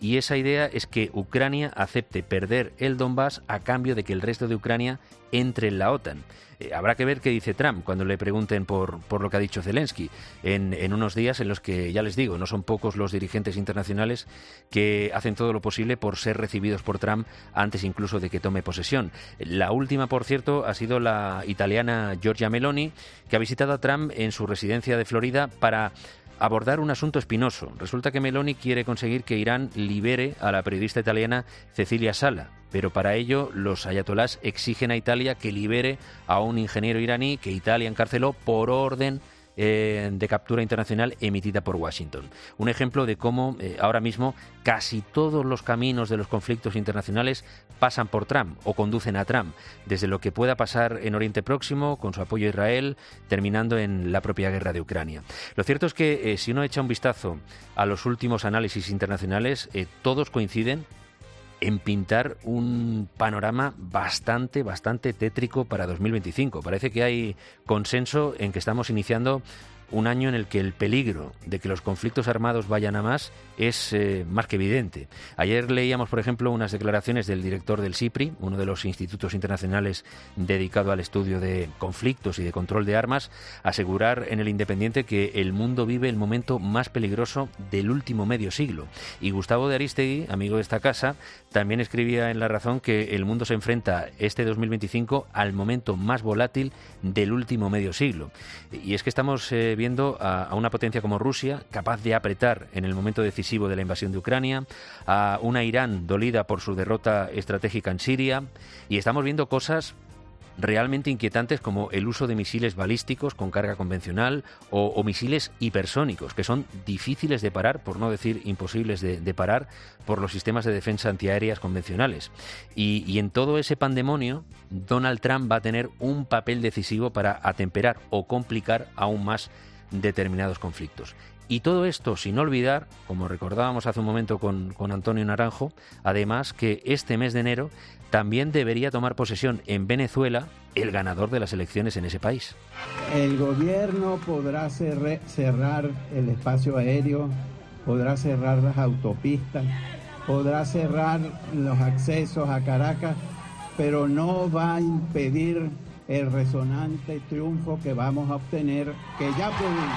Speaker 3: y esa idea es que Ucrania acepte perder el Donbass a cambio de que el resto de Ucrania entre en la OTAN. Eh, habrá que ver qué dice Trump cuando le pregunten por, por lo que ha dicho Zelensky, en, en unos días en los que, ya les digo, no son pocos los dirigentes internacionales que hacen todo lo posible por ser recibidos por Trump antes incluso de que tome posesión. La última, por cierto, ha sido la italiana Giorgia Meloni, que ha visitado a Trump en su residencia de Florida para abordar un asunto espinoso. Resulta que Meloni quiere conseguir que Irán libere a la periodista italiana Cecilia Sala, pero para ello los ayatolás exigen a Italia que libere a un ingeniero iraní que Italia encarceló por orden eh, de captura internacional emitida por Washington. Un ejemplo de cómo eh, ahora mismo casi todos los caminos de los conflictos internacionales pasan por Trump o conducen a Trump, desde lo que pueda pasar en Oriente Próximo con su apoyo a Israel, terminando en la propia guerra de Ucrania. Lo cierto es que eh, si uno echa un vistazo a los últimos análisis internacionales, eh, todos coinciden en pintar un panorama bastante, bastante tétrico para dos mil veinticinco. Parece que hay consenso en que estamos iniciando un año en el que el peligro de que los conflictos armados vayan a más es eh, más que evidente. Ayer leíamos, por ejemplo, unas declaraciones del director del SIPRI, uno de los institutos internacionales dedicado al estudio de conflictos y de control de armas, asegurar en El Independiente que el mundo vive el momento más peligroso del último medio siglo. Y Gustavo de Arístegui, amigo de esta casa, también escribía en La Razón que el mundo se enfrenta este dos mil veinticinco al momento más volátil del último medio siglo. Y es que estamos eh, viendo a, a una potencia como Rusia, capaz de apretar en el momento decisivo de la invasión de Ucrania, a una Irán dolida por su derrota estratégica en Siria, y estamos viendo cosas realmente inquietantes como el uso de misiles balísticos con carga convencional o, o misiles hipersónicos, que son difíciles de parar, por no decir imposibles de, de parar, por los sistemas de defensa antiaéreas convencionales. Y, y en todo ese pandemonio, Donald Trump va a tener un papel decisivo para atemperar o complicar aún más determinados conflictos. Y todo esto sin olvidar, como recordábamos hace un momento con, con Antonio Naranjo, además que este mes de enero también debería tomar posesión en Venezuela el ganador de las elecciones en ese país.
Speaker 6: El gobierno podrá cerre, cerrar el espacio aéreo, podrá cerrar las autopistas, podrá cerrar los accesos a Caracas, pero no va a impedir el resonante triunfo que vamos a obtener, que ya pudimos.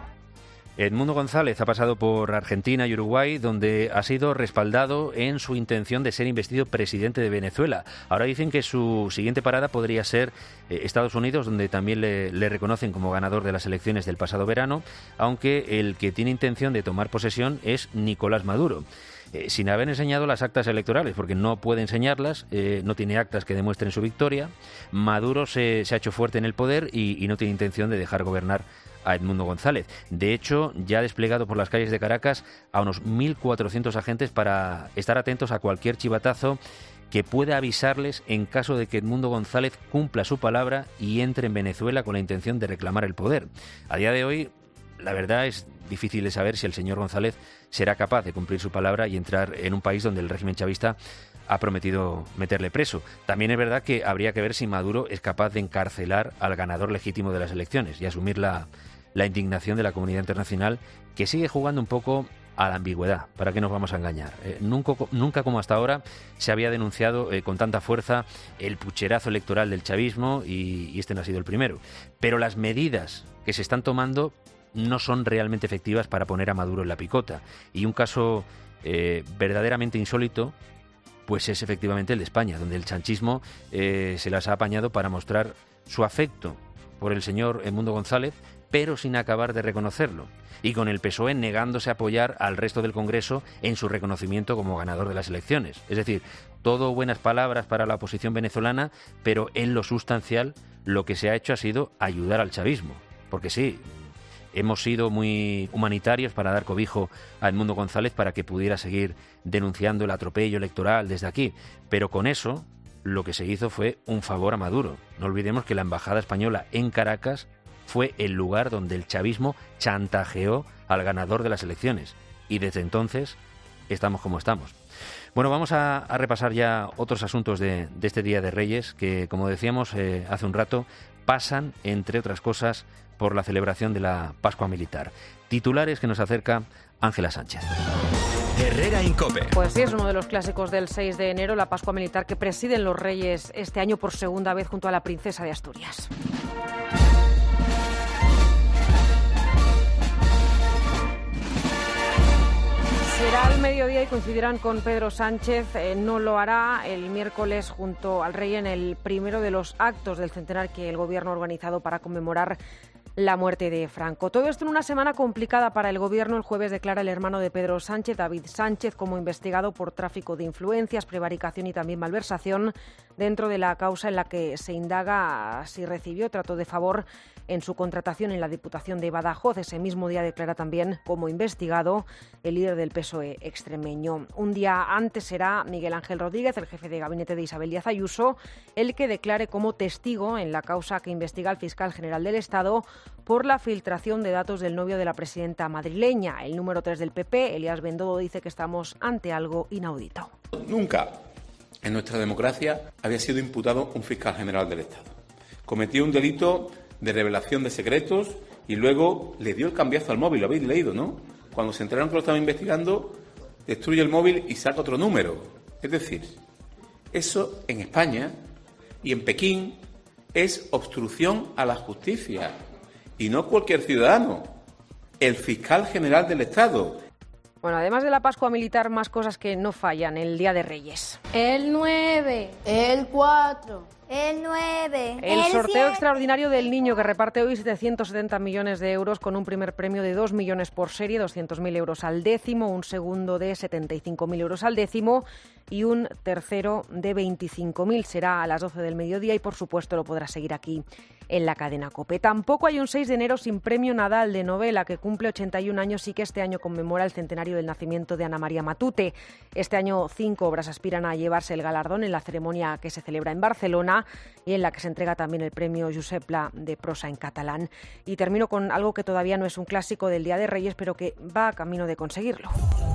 Speaker 3: Edmundo González ha pasado por Argentina y Uruguay, donde ha sido respaldado en su intención de ser investido presidente de Venezuela. Ahora dicen que su siguiente parada podría ser eh, Estados Unidos, donde también le, le reconocen como ganador de las elecciones del pasado verano, aunque el que tiene intención de tomar posesión es Nicolás Maduro. Eh, sin haber enseñado las actas electorales, porque no puede enseñarlas, eh, no tiene actas que demuestren su victoria. Maduro se, se ha hecho fuerte en el poder y, y no tiene intención de dejar gobernar a Edmundo González. De hecho, ya ha desplegado por las calles de Caracas a unos mil cuatrocientos agentes para estar atentos a cualquier chivatazo que pueda avisarles en caso de que Edmundo González cumpla su palabra y entre en Venezuela con la intención de reclamar el poder. A día de hoy, la verdad es difícil de saber si el señor González será capaz de cumplir su palabra y entrar en un país donde el régimen chavista ha prometido meterle preso. También es verdad que habría que ver si Maduro es capaz de encarcelar al ganador legítimo de las elecciones y asumir la, la indignación de la comunidad internacional, que sigue jugando un poco a la ambigüedad. ¿Para qué nos vamos a engañar? Eh, nunca, nunca como hasta ahora se había denunciado eh, con tanta fuerza el pucherazo electoral del chavismo y, y este no ha sido el primero. Pero las medidas que se están tomando no son realmente efectivas para poner a Maduro en la picota. Y un caso eh, verdaderamente insólito pues es efectivamente el de España, donde el chanchismo eh, se las ha apañado para mostrar su afecto por el señor Edmundo González, pero sin acabar de reconocerlo, y con el P S O E negándose a apoyar al resto del Congreso en su reconocimiento como ganador de las elecciones. Es decir, todo buenas palabras para la oposición venezolana, pero en lo sustancial lo que se ha hecho ha sido ayudar al chavismo, porque sí, hemos sido muy humanitarios para dar cobijo a Edmundo González para que pudiera seguir denunciando el atropello electoral desde aquí. Pero con eso, lo que se hizo fue un favor a Maduro. No olvidemos que la embajada española en Caracas fue el lugar donde el chavismo chantajeó al ganador de las elecciones. Y desde entonces estamos como estamos. Bueno, vamos a, a repasar ya otros asuntos de, de este Día de Reyes que, como decíamos eh, hace un rato, pasan, entre otras cosas, por la celebración de la Pascua Militar. Titulares que nos acerca Ángela Sánchez.
Speaker 1: Herrera en COPE.
Speaker 7: Pues sí, es uno de los clásicos del seis de enero, la Pascua Militar que presiden los Reyes este año por segunda vez junto a la princesa de Asturias. Será al mediodía y coincidirán con Pedro Sánchez. Eh, no lo hará el miércoles junto al rey en el primero de los actos del centenar que el Gobierno ha organizado para conmemorar la muerte de Franco. Todo esto en una semana complicada para el Gobierno. El jueves declara el hermano de Pedro Sánchez, David Sánchez, como investigado por tráfico de influencias, prevaricación y también malversación dentro de la causa en la que se indaga si recibió trato de favor en su contratación en la Diputación de Badajoz. Ese mismo día declara también como investigado el líder del P S O E extremeño. Un día antes será Miguel Ángel Rodríguez, el jefe de gabinete de Isabel Díaz Ayuso, el que declare como testigo en la causa que investiga el fiscal general del Estado por la filtración de datos del novio de la presidenta madrileña. El número tres del P P, Elías Bendodo, dice que estamos ante algo inaudito.
Speaker 8: Nunca en nuestra democracia había sido imputado un fiscal general del Estado. Cometió un delito de revelación de secretos y luego le dio el cambiazo al móvil, lo habéis leído, ¿no? Cuando se enteraron que lo estaban investigando, destruye el móvil y saca otro número. Es decir, eso en España y en Pekín es obstrucción a la justicia. Y no cualquier ciudadano, el fiscal general del Estado.
Speaker 7: Bueno, además de la Pascua Militar, más cosas que no fallan el Día de Reyes.
Speaker 9: El nueve, el cuatro, el nueve,
Speaker 7: El,
Speaker 9: el
Speaker 7: sorteo
Speaker 9: cien.
Speaker 7: extraordinario del Niño, que reparte hoy setecientos setenta millones de euros con un primer premio de dos millones por serie, doscientos mil euros al décimo, un segundo de setenta y cinco mil euros al décimo y un tercero de veinticinco mil. Será a las doce del mediodía y, por supuesto, lo podrás seguir aquí en la cadena COPE. Tampoco hay un seis de enero sin premio Nadal de novela, que cumple ochenta y un años y que este año conmemora el centenario del nacimiento de Ana María Matute. Este año cinco obras aspiran a llevarse el galardón en la ceremonia que se celebra en Barcelona y en la que se entrega también el premio Josep Pla de prosa en catalán. Y termino con algo que todavía no es un clásico del Día de Reyes, pero que va a camino de conseguirlo.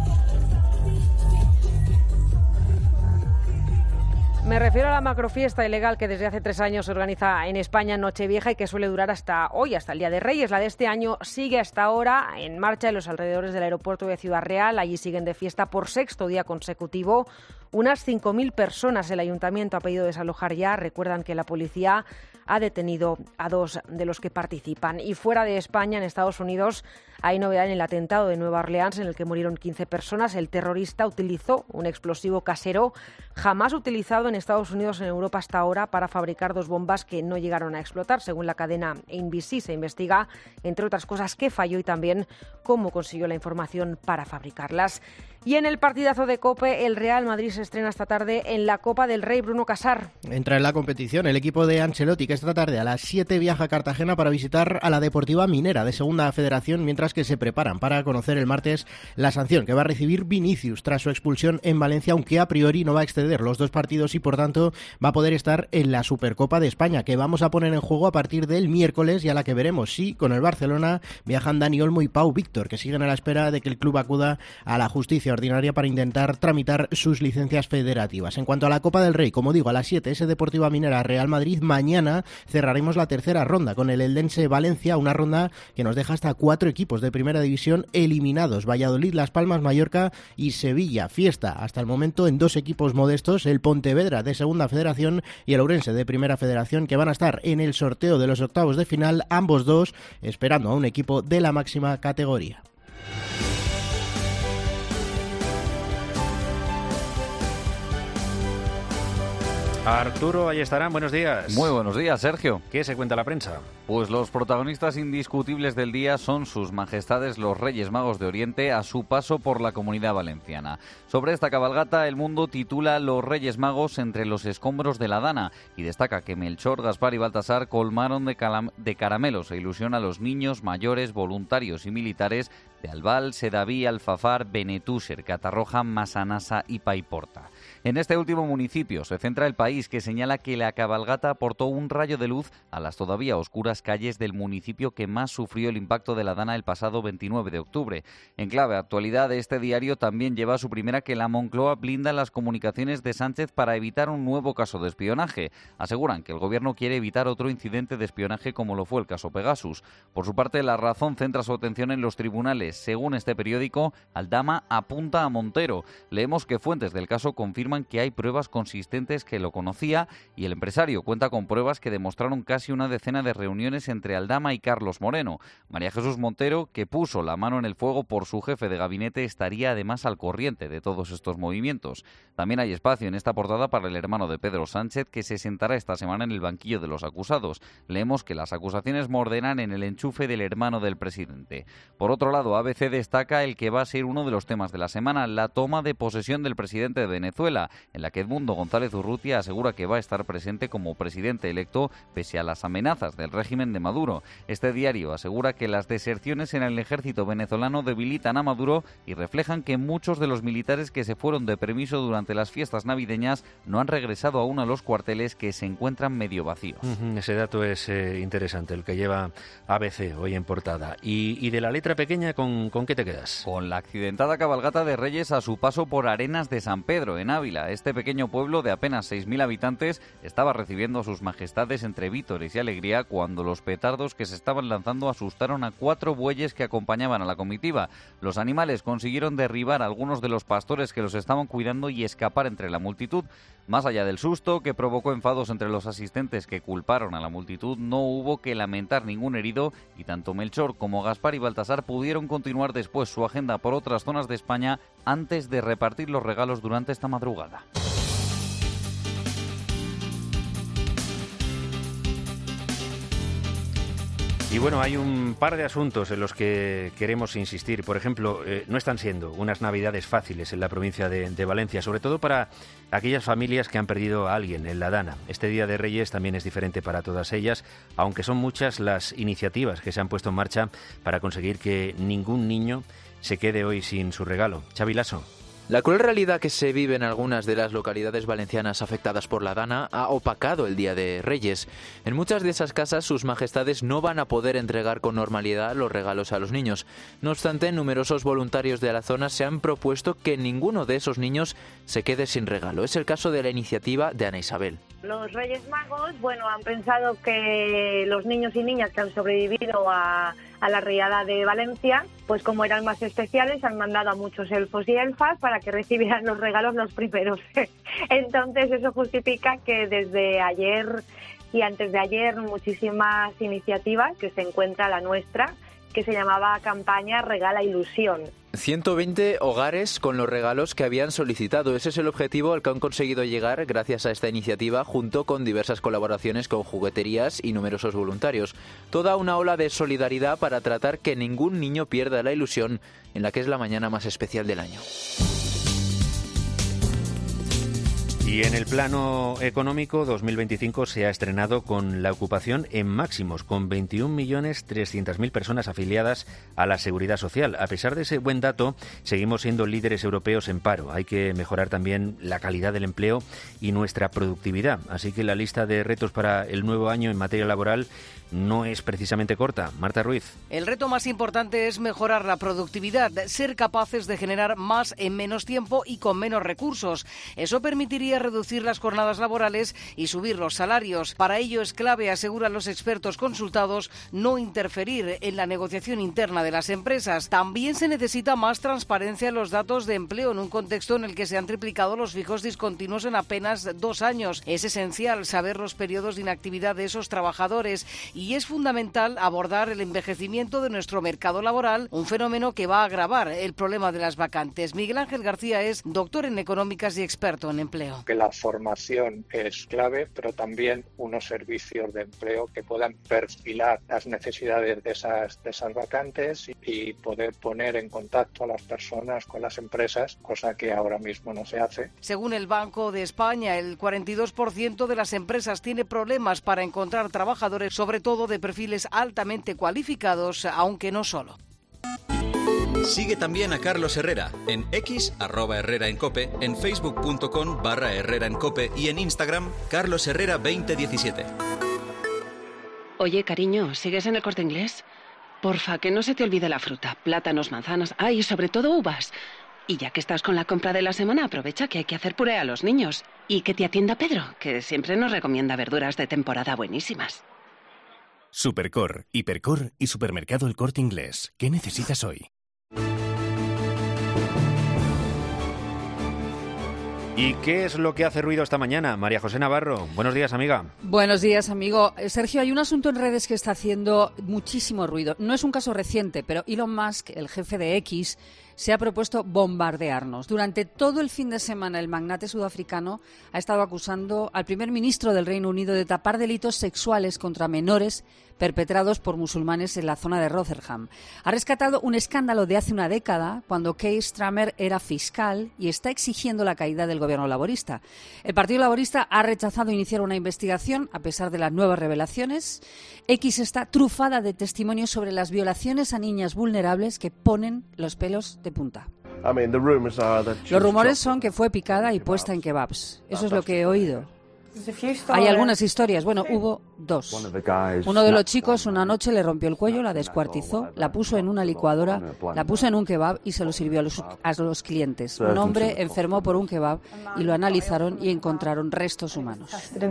Speaker 7: Me refiero a la macrofiesta ilegal que desde hace tres años se organiza en España en Nochevieja y que suele durar hasta hoy, hasta el Día de Reyes. La de este año sigue hasta ahora en marcha en los alrededores del aeropuerto de Ciudad Real. Allí siguen de fiesta por sexto día consecutivo. Unas cinco mil personas. El ayuntamiento ha pedido desalojar ya. Recuerdan que la policía ha detenido a dos de los que participan. Y fuera de España, en Estados Unidos, hay novedad en el atentado de Nueva Orleans en el que murieron quince personas. El terrorista utilizó un explosivo casero jamás utilizado en Estados Unidos en Europa hasta ahora para fabricar dos bombas que no llegaron a explotar. Según la cadena A B C, se investiga, entre otras cosas, qué falló y también cómo consiguió la información para fabricarlas. Y en el partidazo de COPE, el Real Madrid se estrena esta tarde en la Copa del Rey. Bruno Casar.
Speaker 10: Entra en la competición el equipo de Ancelotti, que esta tarde a las siete viaja a Cartagena para visitar a la Deportiva Minera de Segunda Federación, mientras que se preparan para conocer el martes la sanción que va a recibir Vinicius tras su expulsión en Valencia, aunque a priori no va a exceder los dos partidos y por tanto va a poder estar en la Supercopa de España, que vamos a poner en juego a partir del miércoles y a la que veremos si con el Barcelona viajan Dani Olmo y Pau Víctor, que siguen a la espera de que el club acuda a la justicia ordinaria para intentar tramitar sus licencias federativas. En cuanto a la Copa del Rey, como digo, a las siete, ese Deportiva Minera Real Madrid. Mañana cerraremos la tercera ronda con el Eldense Valencia, una ronda que nos deja hasta cuatro equipos de primera división eliminados: Valladolid, Las Palmas, Mallorca y Sevilla. Fiesta hasta el momento en dos equipos modestos, el Pontevedra de Segunda Federación y el Ourense de Primera Federación, que van a estar en el sorteo de los octavos de final, ambos dos esperando a un equipo de la máxima categoría.
Speaker 3: Arturo, ahí estarán. Buenos días.
Speaker 11: Muy buenos días, Sergio.
Speaker 3: ¿Qué se cuenta la prensa?
Speaker 11: Pues los protagonistas indiscutibles del día son sus majestades los Reyes Magos de Oriente a su paso por la Comunidad Valenciana. Sobre esta cabalgata, El Mundo titula Los Reyes Magos entre los escombros de la Dana y destaca que Melchor, Gaspar y Baltasar colmaron de, calam- de caramelos e ilusión a los niños, mayores, voluntarios y militares de Albal, Sedaví, Alfafar, Benetúser, Catarroja, Masanasa y Paiporta. En este último municipio se centra El País, que señala que la cabalgata aportó un rayo de luz a las todavía oscuras las calles del municipio que más sufrió el impacto de la Dana el pasado veintinueve de octubre. En clave actualidad, este diario también lleva a su primera que la Moncloa blinda las comunicaciones de Sánchez para evitar un nuevo caso de espionaje. Aseguran que el gobierno quiere evitar otro incidente de espionaje como lo fue el caso Pegasus. Por su parte, La Razón centra su atención en los tribunales. Según este periódico, Aldama apunta a Montero. Leemos que fuentes del caso confirman que hay pruebas consistentes que lo conocía y el empresario cuenta con pruebas que demostraron casi una decena de reuniones entre Aldama y Carlos Moreno. María Jesús Montero, que puso la mano en el fuego por su jefe de gabinete, estaría además al corriente de todos estos movimientos. También hay espacio en esta portada para el hermano de Pedro Sánchez, que se sentará esta semana en el banquillo de los acusados. Leemos que las acusaciones mordenan en el enchufe del hermano del presidente. Por otro lado, A B C destaca el que va a ser uno de los temas de la semana, la toma de posesión del presidente de Venezuela, en la que Edmundo González Urrutia asegura que va a estar presente como presidente electo pese a las amenazas del régimen de Maduro. Este diario asegura que las deserciones en el ejército venezolano debilitan a Maduro y reflejan que muchos de los militares que se fueron de permiso durante las fiestas navideñas no han regresado aún a los cuarteles, que se encuentran medio vacíos.
Speaker 3: Uh-huh, ese dato es eh, interesante, el que lleva A B C hoy en portada. Y, y de la letra pequeña, ¿con, ¿con qué te quedas?
Speaker 11: Con la accidentada cabalgata de Reyes a su paso por Arenas de San Pedro, en Ávila. Este pequeño pueblo de apenas seis mil habitantes estaba recibiendo a sus majestades entre vítores y alegría cuando los petardos que se estaban lanzando asustaron a cuatro bueyes que acompañaban a la comitiva. Los animales consiguieron derribar a algunos de los pastores que los estaban cuidando y escapar entre la multitud. Más allá del susto, que provocó enfados entre los asistentes que culparon a la multitud, no hubo que lamentar ningún herido y tanto Melchor como Gaspar y Baltasar pudieron continuar después su agenda por otras zonas de España antes de repartir los regalos durante esta madrugada.
Speaker 3: Y bueno, hay un par de asuntos en los que queremos insistir. Por ejemplo, eh, no están siendo unas navidades fáciles en la provincia de, de Valencia, sobre todo para aquellas familias que han perdido a alguien en la Dana. Este Día de Reyes también es diferente para todas ellas, aunque son muchas las iniciativas que se han puesto en marcha para conseguir que ningún niño se quede hoy sin su regalo. Xavi Lasso.
Speaker 12: La cruel realidad que se vive en algunas de las localidades valencianas afectadas por la Dana ha opacado el Día de Reyes. En muchas de esas casas, sus majestades no van a poder entregar con normalidad los regalos a los niños. No obstante, numerosos voluntarios de la zona se han propuesto que ninguno de esos niños se quede sin regalo. Es el caso de la iniciativa de Ana Isabel.
Speaker 13: Los Reyes Magos, bueno, han pensado que los niños y niñas que han sobrevivido a, a la riada de Valencia, pues como eran más especiales, han mandado a muchos elfos y elfas para que recibieran los regalos los primeros. Entonces eso justifica que desde ayer y antes de ayer muchísimas iniciativas, que se encuentra la nuestra, que se llamaba campaña Regala Ilusión.
Speaker 12: ciento veinte hogares con los regalos que habían solicitado. Ese es el objetivo al que han conseguido llegar gracias a esta iniciativa, junto con diversas colaboraciones con jugueterías y numerosos voluntarios. Toda una ola de solidaridad para tratar que ningún niño pierda la ilusión en la que es la mañana más especial del año.
Speaker 3: Y en el plano económico, dos mil veinticinco se ha estrenado con la ocupación en máximos, con veintiún millones trescientas mil personas afiliadas a la Seguridad Social. A pesar de ese buen dato, seguimos siendo líderes europeos en paro. Hay que mejorar también la calidad del empleo y nuestra productividad. Así que la lista de retos para el nuevo año en materia laboral no es precisamente corta. Marta Ruiz.
Speaker 14: El reto más importante es mejorar la productividad, ser capaces de generar más en menos tiempo y con menos recursos. Eso permitiría reducir las jornadas laborales y subir los salarios. Para ello es clave, aseguran los expertos consultados, no interferir en la negociación interna de las empresas. También se necesita más transparencia en los datos de empleo en un contexto en el que se han triplicado los fijos discontinuos en apenas dos años. Es esencial saber los periodos de inactividad de esos trabajadores y es fundamental abordar el envejecimiento de nuestro mercado laboral, un fenómeno que va a agravar el problema de las vacantes. Miguel Ángel García es doctor en económicas y experto en empleo.
Speaker 15: Que la formación es clave, pero también unos servicios de empleo que puedan perfilar las necesidades de esas, de esas vacantes y, y poder poner en contacto a las personas con las empresas, cosa que ahora mismo no se hace.
Speaker 14: Según el Banco de España, el cuarenta y dos por ciento de las empresas tiene problemas para encontrar trabajadores, sobre todo de perfiles altamente cualificados, aunque no solo.
Speaker 31: Sigue también a Carlos Herrera en X, arroba Herrera en Cope, en facebook.com barra Herrera en Cope y en Instagram, Carlos Herrera veinte diecisiete.
Speaker 16: Oye, cariño, ¿sigues en el Corte Inglés? Porfa, que no se te olvide la fruta. Plátanos, manzanas, ah, y sobre todo uvas. Y ya que estás con la compra de la semana, aprovecha que hay que hacer puré a los niños. Y que te atienda Pedro, que siempre nos recomienda verduras de temporada buenísimas.
Speaker 17: Supercor, Hipercor y Supermercado El Corte Inglés. ¿Qué necesitas hoy?
Speaker 3: ¿Y qué es lo que hace ruido esta mañana? María José Navarro. Buenos días, amiga.
Speaker 18: Buenos días, amigo. Sergio, hay un asunto en redes que está haciendo muchísimo ruido. No es un caso reciente, pero Elon Musk, el jefe de X, se ha propuesto bombardearnos. Durante todo el fin de semana, el magnate sudafricano ha estado acusando al primer ministro del Reino Unido de tapar delitos sexuales contra menores perpetrados por musulmanes en la zona de Rotherham. Ha rescatado un escándalo de hace una década, cuando Keir Starmer era fiscal, y está exigiendo la caída del gobierno laborista. El Partido Laborista ha rechazado iniciar una investigación a pesar de las nuevas revelaciones. X está trufada de testimonios sobre las violaciones a niñas vulnerables que ponen los pelos de punta. Los rumores son que fue picada y puesta en kebabs. Eso es lo que he oído. Hay algunas historias. Bueno, hubo dos. Uno de los chicos una noche le rompió el cuello, la descuartizó, la puso en una licuadora, la puso en un kebab y se lo sirvió a los, a los clientes. Un hombre enfermó por un kebab y lo analizaron y encontraron restos humanos.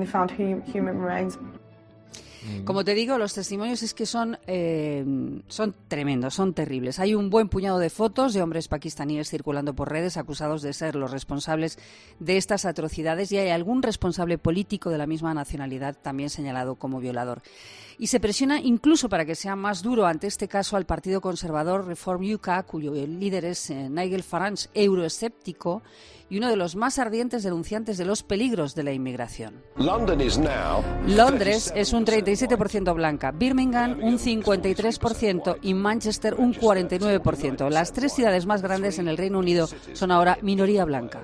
Speaker 18: Como te digo, los testimonios es que son, eh, son tremendos, son terribles. Hay un buen puñado de fotos de hombres pakistaníes circulando por redes acusados de ser los responsables de estas atrocidades, y hay algún responsable político de la misma nacionalidad también señalado como violador. Y se presiona incluso para que sea más duro ante este caso al Partido Conservador Reform U K, cuyo líder es eh, Nigel Farage, euroescéptico y uno de los más ardientes denunciantes de los peligros de la inmigración. Londres es un treinta y siete por ciento blanca, Birmingham un cincuenta y tres por ciento y Manchester un cuarenta y nueve por ciento. Las tres ciudades más grandes en el Reino Unido son ahora minoría blanca.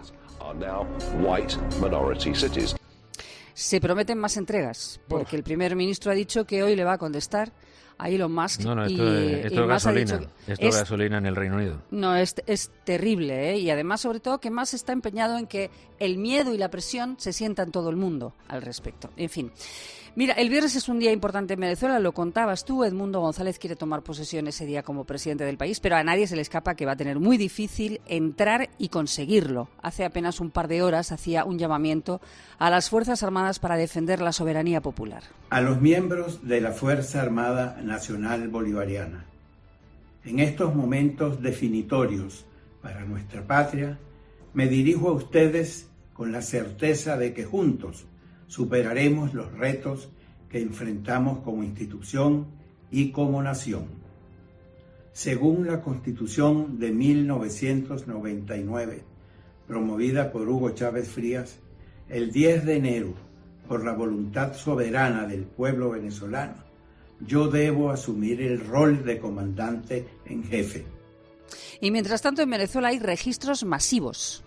Speaker 18: Se prometen más entregas, porque el primer ministro ha dicho que hoy le va a contestar a Elon Musk.
Speaker 3: No, no, esto,
Speaker 18: y,
Speaker 3: esto
Speaker 18: y
Speaker 3: es gasolina. Esto es
Speaker 18: es
Speaker 3: gasolina en el Reino Unido.
Speaker 18: No, es, es terrible, ¿eh? Y además, sobre todo, que Musk está empeñado en que el miedo y la presión se sienta en todo el mundo al respecto. En fin. Mira, el viernes es un día importante en Venezuela, lo contabas tú. Edmundo González quiere tomar posesión ese día como presidente del país, pero a nadie se le escapa que va a tener muy difícil entrar y conseguirlo. Hace apenas un par de horas hacía un llamamiento a las Fuerzas Armadas para defender la soberanía popular.
Speaker 6: A los miembros de la Fuerza Armada Nacional Bolivariana, en estos momentos definitorios para nuestra patria, me dirijo a ustedes con la certeza de que juntos superaremos los retos que enfrentamos como institución y como nación. Según la Constitución de mil novecientos noventa y nueve, promovida por Hugo Chávez Frías, el diez de enero, por la voluntad soberana del pueblo venezolano, yo debo asumir el rol de comandante en jefe.
Speaker 18: Y mientras tanto, en Venezuela hay registros masivos.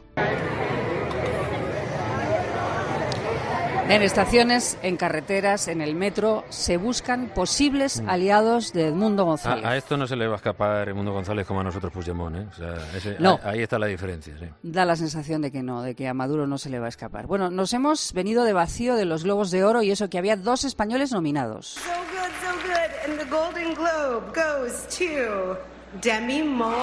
Speaker 18: En estaciones, en carreteras, en el metro, se buscan posibles aliados de Edmundo González.
Speaker 3: A, a esto no se le va a escapar Edmundo González como a nosotros Puigdemont, ¿eh? O sea, ese,
Speaker 18: no.
Speaker 3: a, ahí está la diferencia, sí.
Speaker 18: Da la sensación de que no, de que a Maduro no se le va a escapar. Bueno, nos hemos venido de vacío de los Globos de Oro y eso que había dos españoles nominados.
Speaker 19: So good, so good. And the Golden Globe goes to Demi Moore.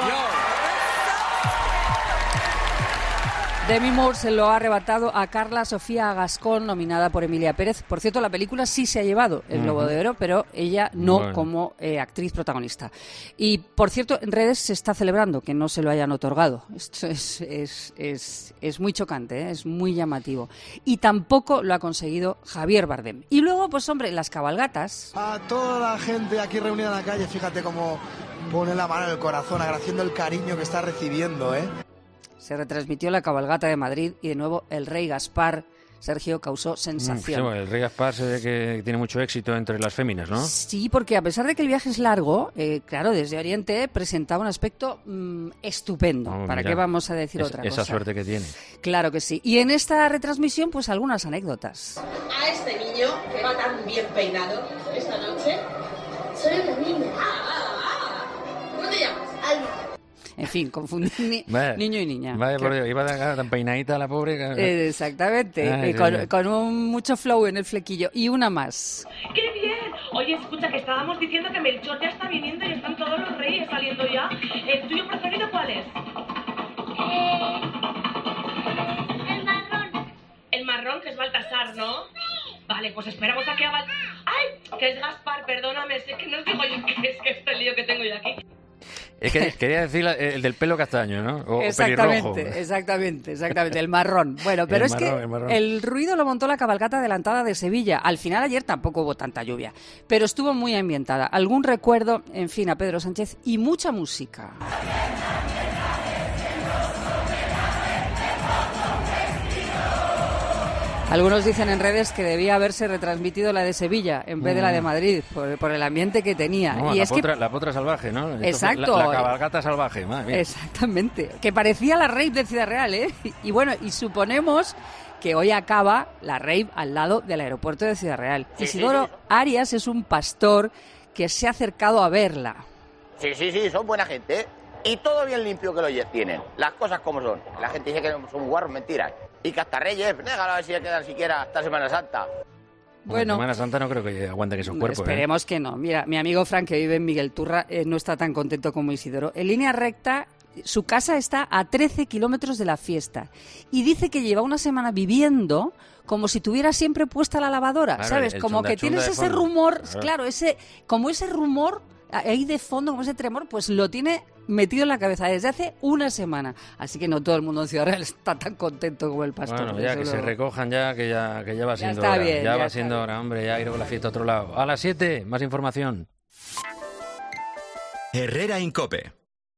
Speaker 18: Demi Moore se lo ha arrebatado a Carla Sofía Gascón, nominada por Emilia Pérez. Por cierto, la película sí se ha llevado el Globo uh-huh. de Oro, pero ella no bueno. como eh, actriz protagonista. Y, por cierto, en redes se está celebrando que no se lo hayan otorgado. Esto es, es, es, es muy chocante, ¿eh? Es muy llamativo. Y tampoco lo ha conseguido Javier Bardem. Y luego, pues hombre, las cabalgatas.
Speaker 20: A toda la gente aquí reunida en la calle, fíjate cómo pone la mano en el corazón, agradeciendo el cariño que está recibiendo, ¿eh?
Speaker 18: Se retransmitió la cabalgata de Madrid y de nuevo el Rey Gaspar, Sergio, causó sensación.
Speaker 3: Sí, el Rey Gaspar se ve que tiene mucho éxito entre las féminas, ¿no?
Speaker 18: Sí, porque a pesar de que el viaje es largo, eh, claro, desde Oriente presentaba un aspecto mmm, estupendo. Oh, ¿Para mira, qué vamos a decir
Speaker 3: es,
Speaker 18: otra
Speaker 3: esa
Speaker 18: cosa?
Speaker 3: Esa suerte que tiene.
Speaker 18: Claro que sí. Y en esta retransmisión, pues algunas anécdotas.
Speaker 21: A este niño que va tan bien peinado esta noche, soy una niña. Ah, ah, ah. ¿Cómo te llamas? Alma.
Speaker 18: En fin, confundir ni, vaya, niño y niña.
Speaker 3: Vaya por Dios, iba tan peinadita la pobre.
Speaker 18: Eh, exactamente, Ay, eh, con, con un, mucho flow en el flequillo. Y una más.
Speaker 21: ¡Qué bien! Oye, escucha, que estábamos diciendo que Melchor ya está viniendo y están todos los reyes saliendo ya. ¿El tuyo preferido cuál es?
Speaker 4: Eh, el marrón.
Speaker 21: El marrón, que es Baltasar, ¿no? Sí. Vale, pues esperamos a que haga... ¡Ay! Que es Gaspar, perdóname, sé que no os digo yo que es que este lío que tengo yo aquí.
Speaker 3: Es que quería decir el del pelo castaño, ¿no? O
Speaker 18: exactamente,
Speaker 3: pelirrojo.
Speaker 18: exactamente, exactamente, el marrón. Bueno, pero
Speaker 3: el
Speaker 18: es
Speaker 3: marrón,
Speaker 18: que
Speaker 3: el, marrón.
Speaker 18: el ruido lo montó la cabalgata adelantada de Sevilla. Al final ayer tampoco hubo tanta lluvia, pero estuvo muy ambientada. Algún recuerdo, en fin, a Pedro Sánchez y mucha música. Algunos dicen en redes que debía haberse retransmitido la de Sevilla en vez de la de Madrid, por, por el ambiente que tenía.
Speaker 3: No,
Speaker 18: y
Speaker 3: la,
Speaker 18: es
Speaker 3: potra,
Speaker 18: que...
Speaker 3: la potra salvaje, ¿no?
Speaker 18: Exacto.
Speaker 3: La, la cabalgata salvaje, madre mía.
Speaker 18: Exactamente. Que parecía la rave de Ciudad Real, ¿eh? Y bueno, y suponemos que hoy acaba la rave al lado del aeropuerto de Ciudad Real.
Speaker 5: Sí,
Speaker 18: Isidoro
Speaker 5: sí, sí.
Speaker 18: Arias es un pastor que se ha acercado a verla.
Speaker 5: Sí, sí, sí, son buena gente, ¿eh? Y todo bien limpio que lo tienen, las cosas como son. La gente dice que son guarros, mentiras. Y que hasta Reyes, déjalo a ver si le quedan siquiera hasta Semana Santa.
Speaker 18: Bueno,
Speaker 3: Semana Santa no creo que aguanten esos cuerpos.
Speaker 18: Esperemos
Speaker 3: ¿eh?
Speaker 18: que no. Mira, mi amigo Frank, que vive en Miguel Turra, eh, no está tan contento como Isidoro. En línea recta, su casa está a trece kilómetros de la fiesta. Y dice que lleva una semana viviendo como si tuviera siempre puesta la lavadora,
Speaker 3: claro,
Speaker 18: ¿sabes?
Speaker 3: el
Speaker 18: Como
Speaker 3: chunda,
Speaker 18: que tienes
Speaker 3: chunda de
Speaker 18: ese
Speaker 3: fondo.
Speaker 18: rumor,
Speaker 3: Claro.
Speaker 18: claro, ese, como ese rumor ahí de fondo, como ese tremor, pues lo tiene metido en la cabeza desde hace una semana. Así que no todo el mundo en Ciudad Real está tan contento como el pastor.
Speaker 3: Bueno, ya que
Speaker 18: Eso
Speaker 3: se
Speaker 18: lo-
Speaker 3: recojan ya, que ya, que ya va
Speaker 18: Ya
Speaker 3: siendo
Speaker 18: está
Speaker 3: hora.
Speaker 18: bien,
Speaker 3: ya,
Speaker 18: ya
Speaker 3: va
Speaker 18: está
Speaker 3: siendo
Speaker 18: bien.
Speaker 3: hora, hombre, ya ir con la fiesta a otro lado. A las siete, más información.
Speaker 1: Herrera Incope.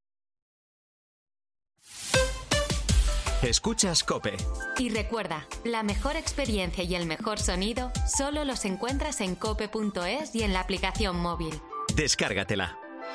Speaker 1: Escuchas Cope.
Speaker 2: Y recuerda, la mejor experiencia y el mejor sonido solo los encuentras en cope punto es y en la aplicación móvil.
Speaker 1: Descárgatela.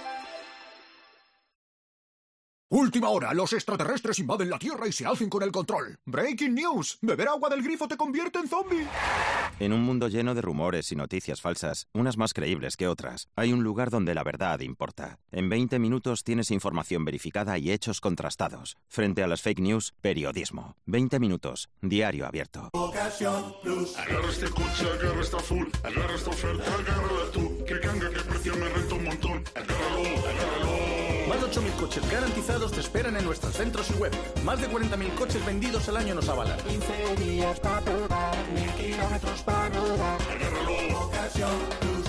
Speaker 22: Última hora, los extraterrestres invaden la Tierra y se hacen con el control. Breaking news, beber agua del grifo te convierte en zombie.
Speaker 23: En un mundo lleno de rumores y noticias falsas, unas más creíbles que otras, hay un lugar donde la verdad importa. En veinte minutos tienes información verificada y hechos contrastados. Frente a las fake news, periodismo. veinte minutos, diario abierto.
Speaker 24: Ocasión Plus. Agarra este coche, agarra esta full, agarra esta oferta, agárrala tú. Que canga, que precio me renta un montón. Agárralo, agárralo.
Speaker 25: Más de ocho mil coches garantizados te esperan en nuestros centros y web. Más de cuarenta mil coches vendidos al año nos avalan.
Speaker 24: quince días para probar, mil kilómetros para rodar. Agárralo, Ocasión Plus.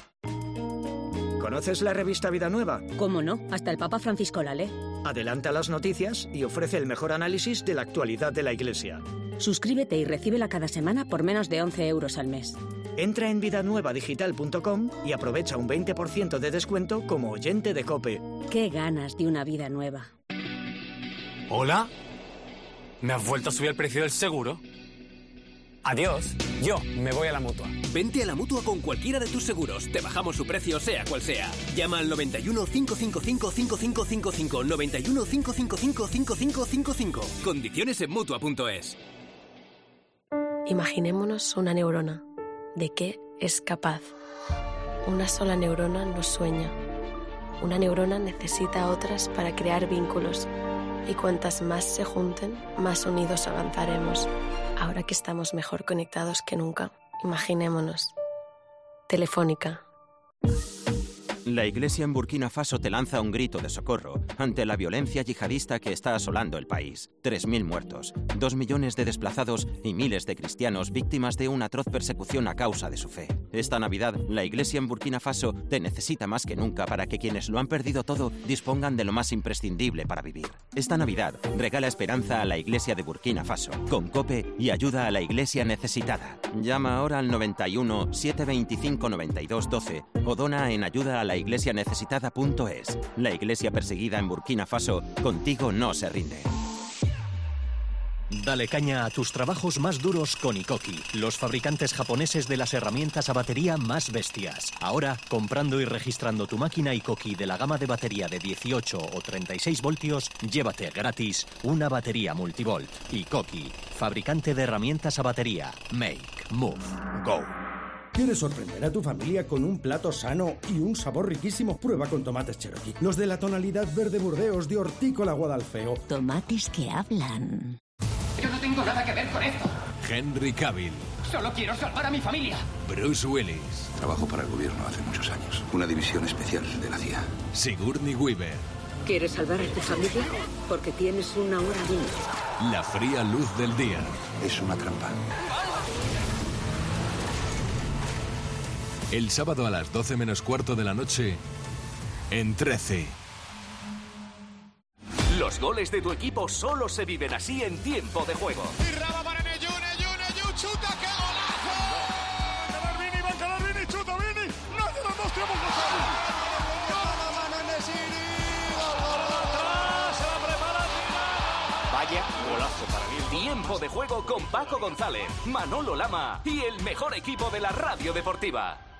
Speaker 26: ¿Conoces la revista Vida Nueva?
Speaker 27: ¿Cómo no? Hasta el Papa Francisco la lee.
Speaker 26: Adelanta las noticias y ofrece el mejor análisis de la actualidad de la Iglesia.
Speaker 27: Suscríbete y recíbela cada semana por menos de once euros al mes.
Speaker 26: Entra en vida nueva digital punto com y aprovecha un veinte por ciento de descuento como oyente de COPE.
Speaker 27: Qué ganas de una vida nueva.
Speaker 28: ¿Hola? ¿Me has vuelto a subir el precio del seguro? Adiós, yo me voy a la Mutua.
Speaker 29: Vente a la Mutua con cualquiera de tus seguros. Te bajamos su precio sea cual sea. Llama al noventa y uno, cinco cinco cinco, cinco cinco cinco cinco, noventa y uno, cinco cinco cinco, cinco cinco cinco cinco. Condiciones en Mutua punto es.
Speaker 30: Imaginémonos una neurona. ¿De qué es capaz? Una sola neurona no sueña. Una neurona necesita a otras para crear vínculos. Y cuantas más se junten, más unidos avanzaremos. Ahora que estamos mejor conectados que nunca, imaginémonos. Telefónica.
Speaker 23: La Iglesia en Burkina Faso te lanza un grito de socorro ante la violencia yihadista que está asolando el país. tres mil muertos, dos millones de desplazados y miles de cristianos víctimas de una atroz persecución a causa de su fe. Esta Navidad, la Iglesia en Burkina Faso te necesita más que nunca para que quienes lo han perdido todo dispongan de lo más imprescindible para vivir. Esta Navidad, regala esperanza a la Iglesia de Burkina Faso, con COPE y ayuda a la Iglesia necesitada. Llama ahora al noventa y uno, setecientos veinticinco, noventa y dos, doce o dona en ayuda a la iglesia necesitada punto es. La iglesia perseguida en Burkina Faso, contigo no se rinde.
Speaker 32: Dale caña a tus trabajos más duros con Ikoki, los fabricantes japoneses de las herramientas a batería más bestias. Ahora, comprando y registrando tu máquina Ikoki de la gama de batería de dieciocho o treinta y seis voltios, llévate gratis una batería multivolt. Ikoki, fabricante de herramientas a batería. Make, move, go.
Speaker 33: ¿Quieres sorprender a tu familia con un plato sano y un sabor riquísimo? Prueba con tomates Cherokee. Los de la tonalidad verde Burdeos de Hortícola Guadalfeo.
Speaker 34: Tomates que hablan.
Speaker 21: Yo no tengo nada que ver con esto.
Speaker 35: Henry Cavill,
Speaker 6: Solo quiero salvar a mi familia.
Speaker 7: Bruce Willis.
Speaker 8: Trabajo para el gobierno hace muchos años. Una división especial de la C I A.
Speaker 7: Sigourney Weaver.
Speaker 27: ¿Quieres salvar a tu familia? Porque tienes una hora límite.
Speaker 7: La fría luz del día.
Speaker 8: Es una trampa.
Speaker 7: El sábado a las doce menos cuarto de la noche, en trece.
Speaker 9: Los goles de tu equipo solo se viven así en tiempo de juego.
Speaker 24: Y Raba para Neyu, Neyu, Neyu, chuta, ¡qué golazo! ¡Va Vini, va Vini, chuta Vini! ¡No hace los dos tiempos
Speaker 9: Vaya golazo para mí. Tiempo de juego con Paco González, Manolo Lama y el mejor equipo de la radio deportiva.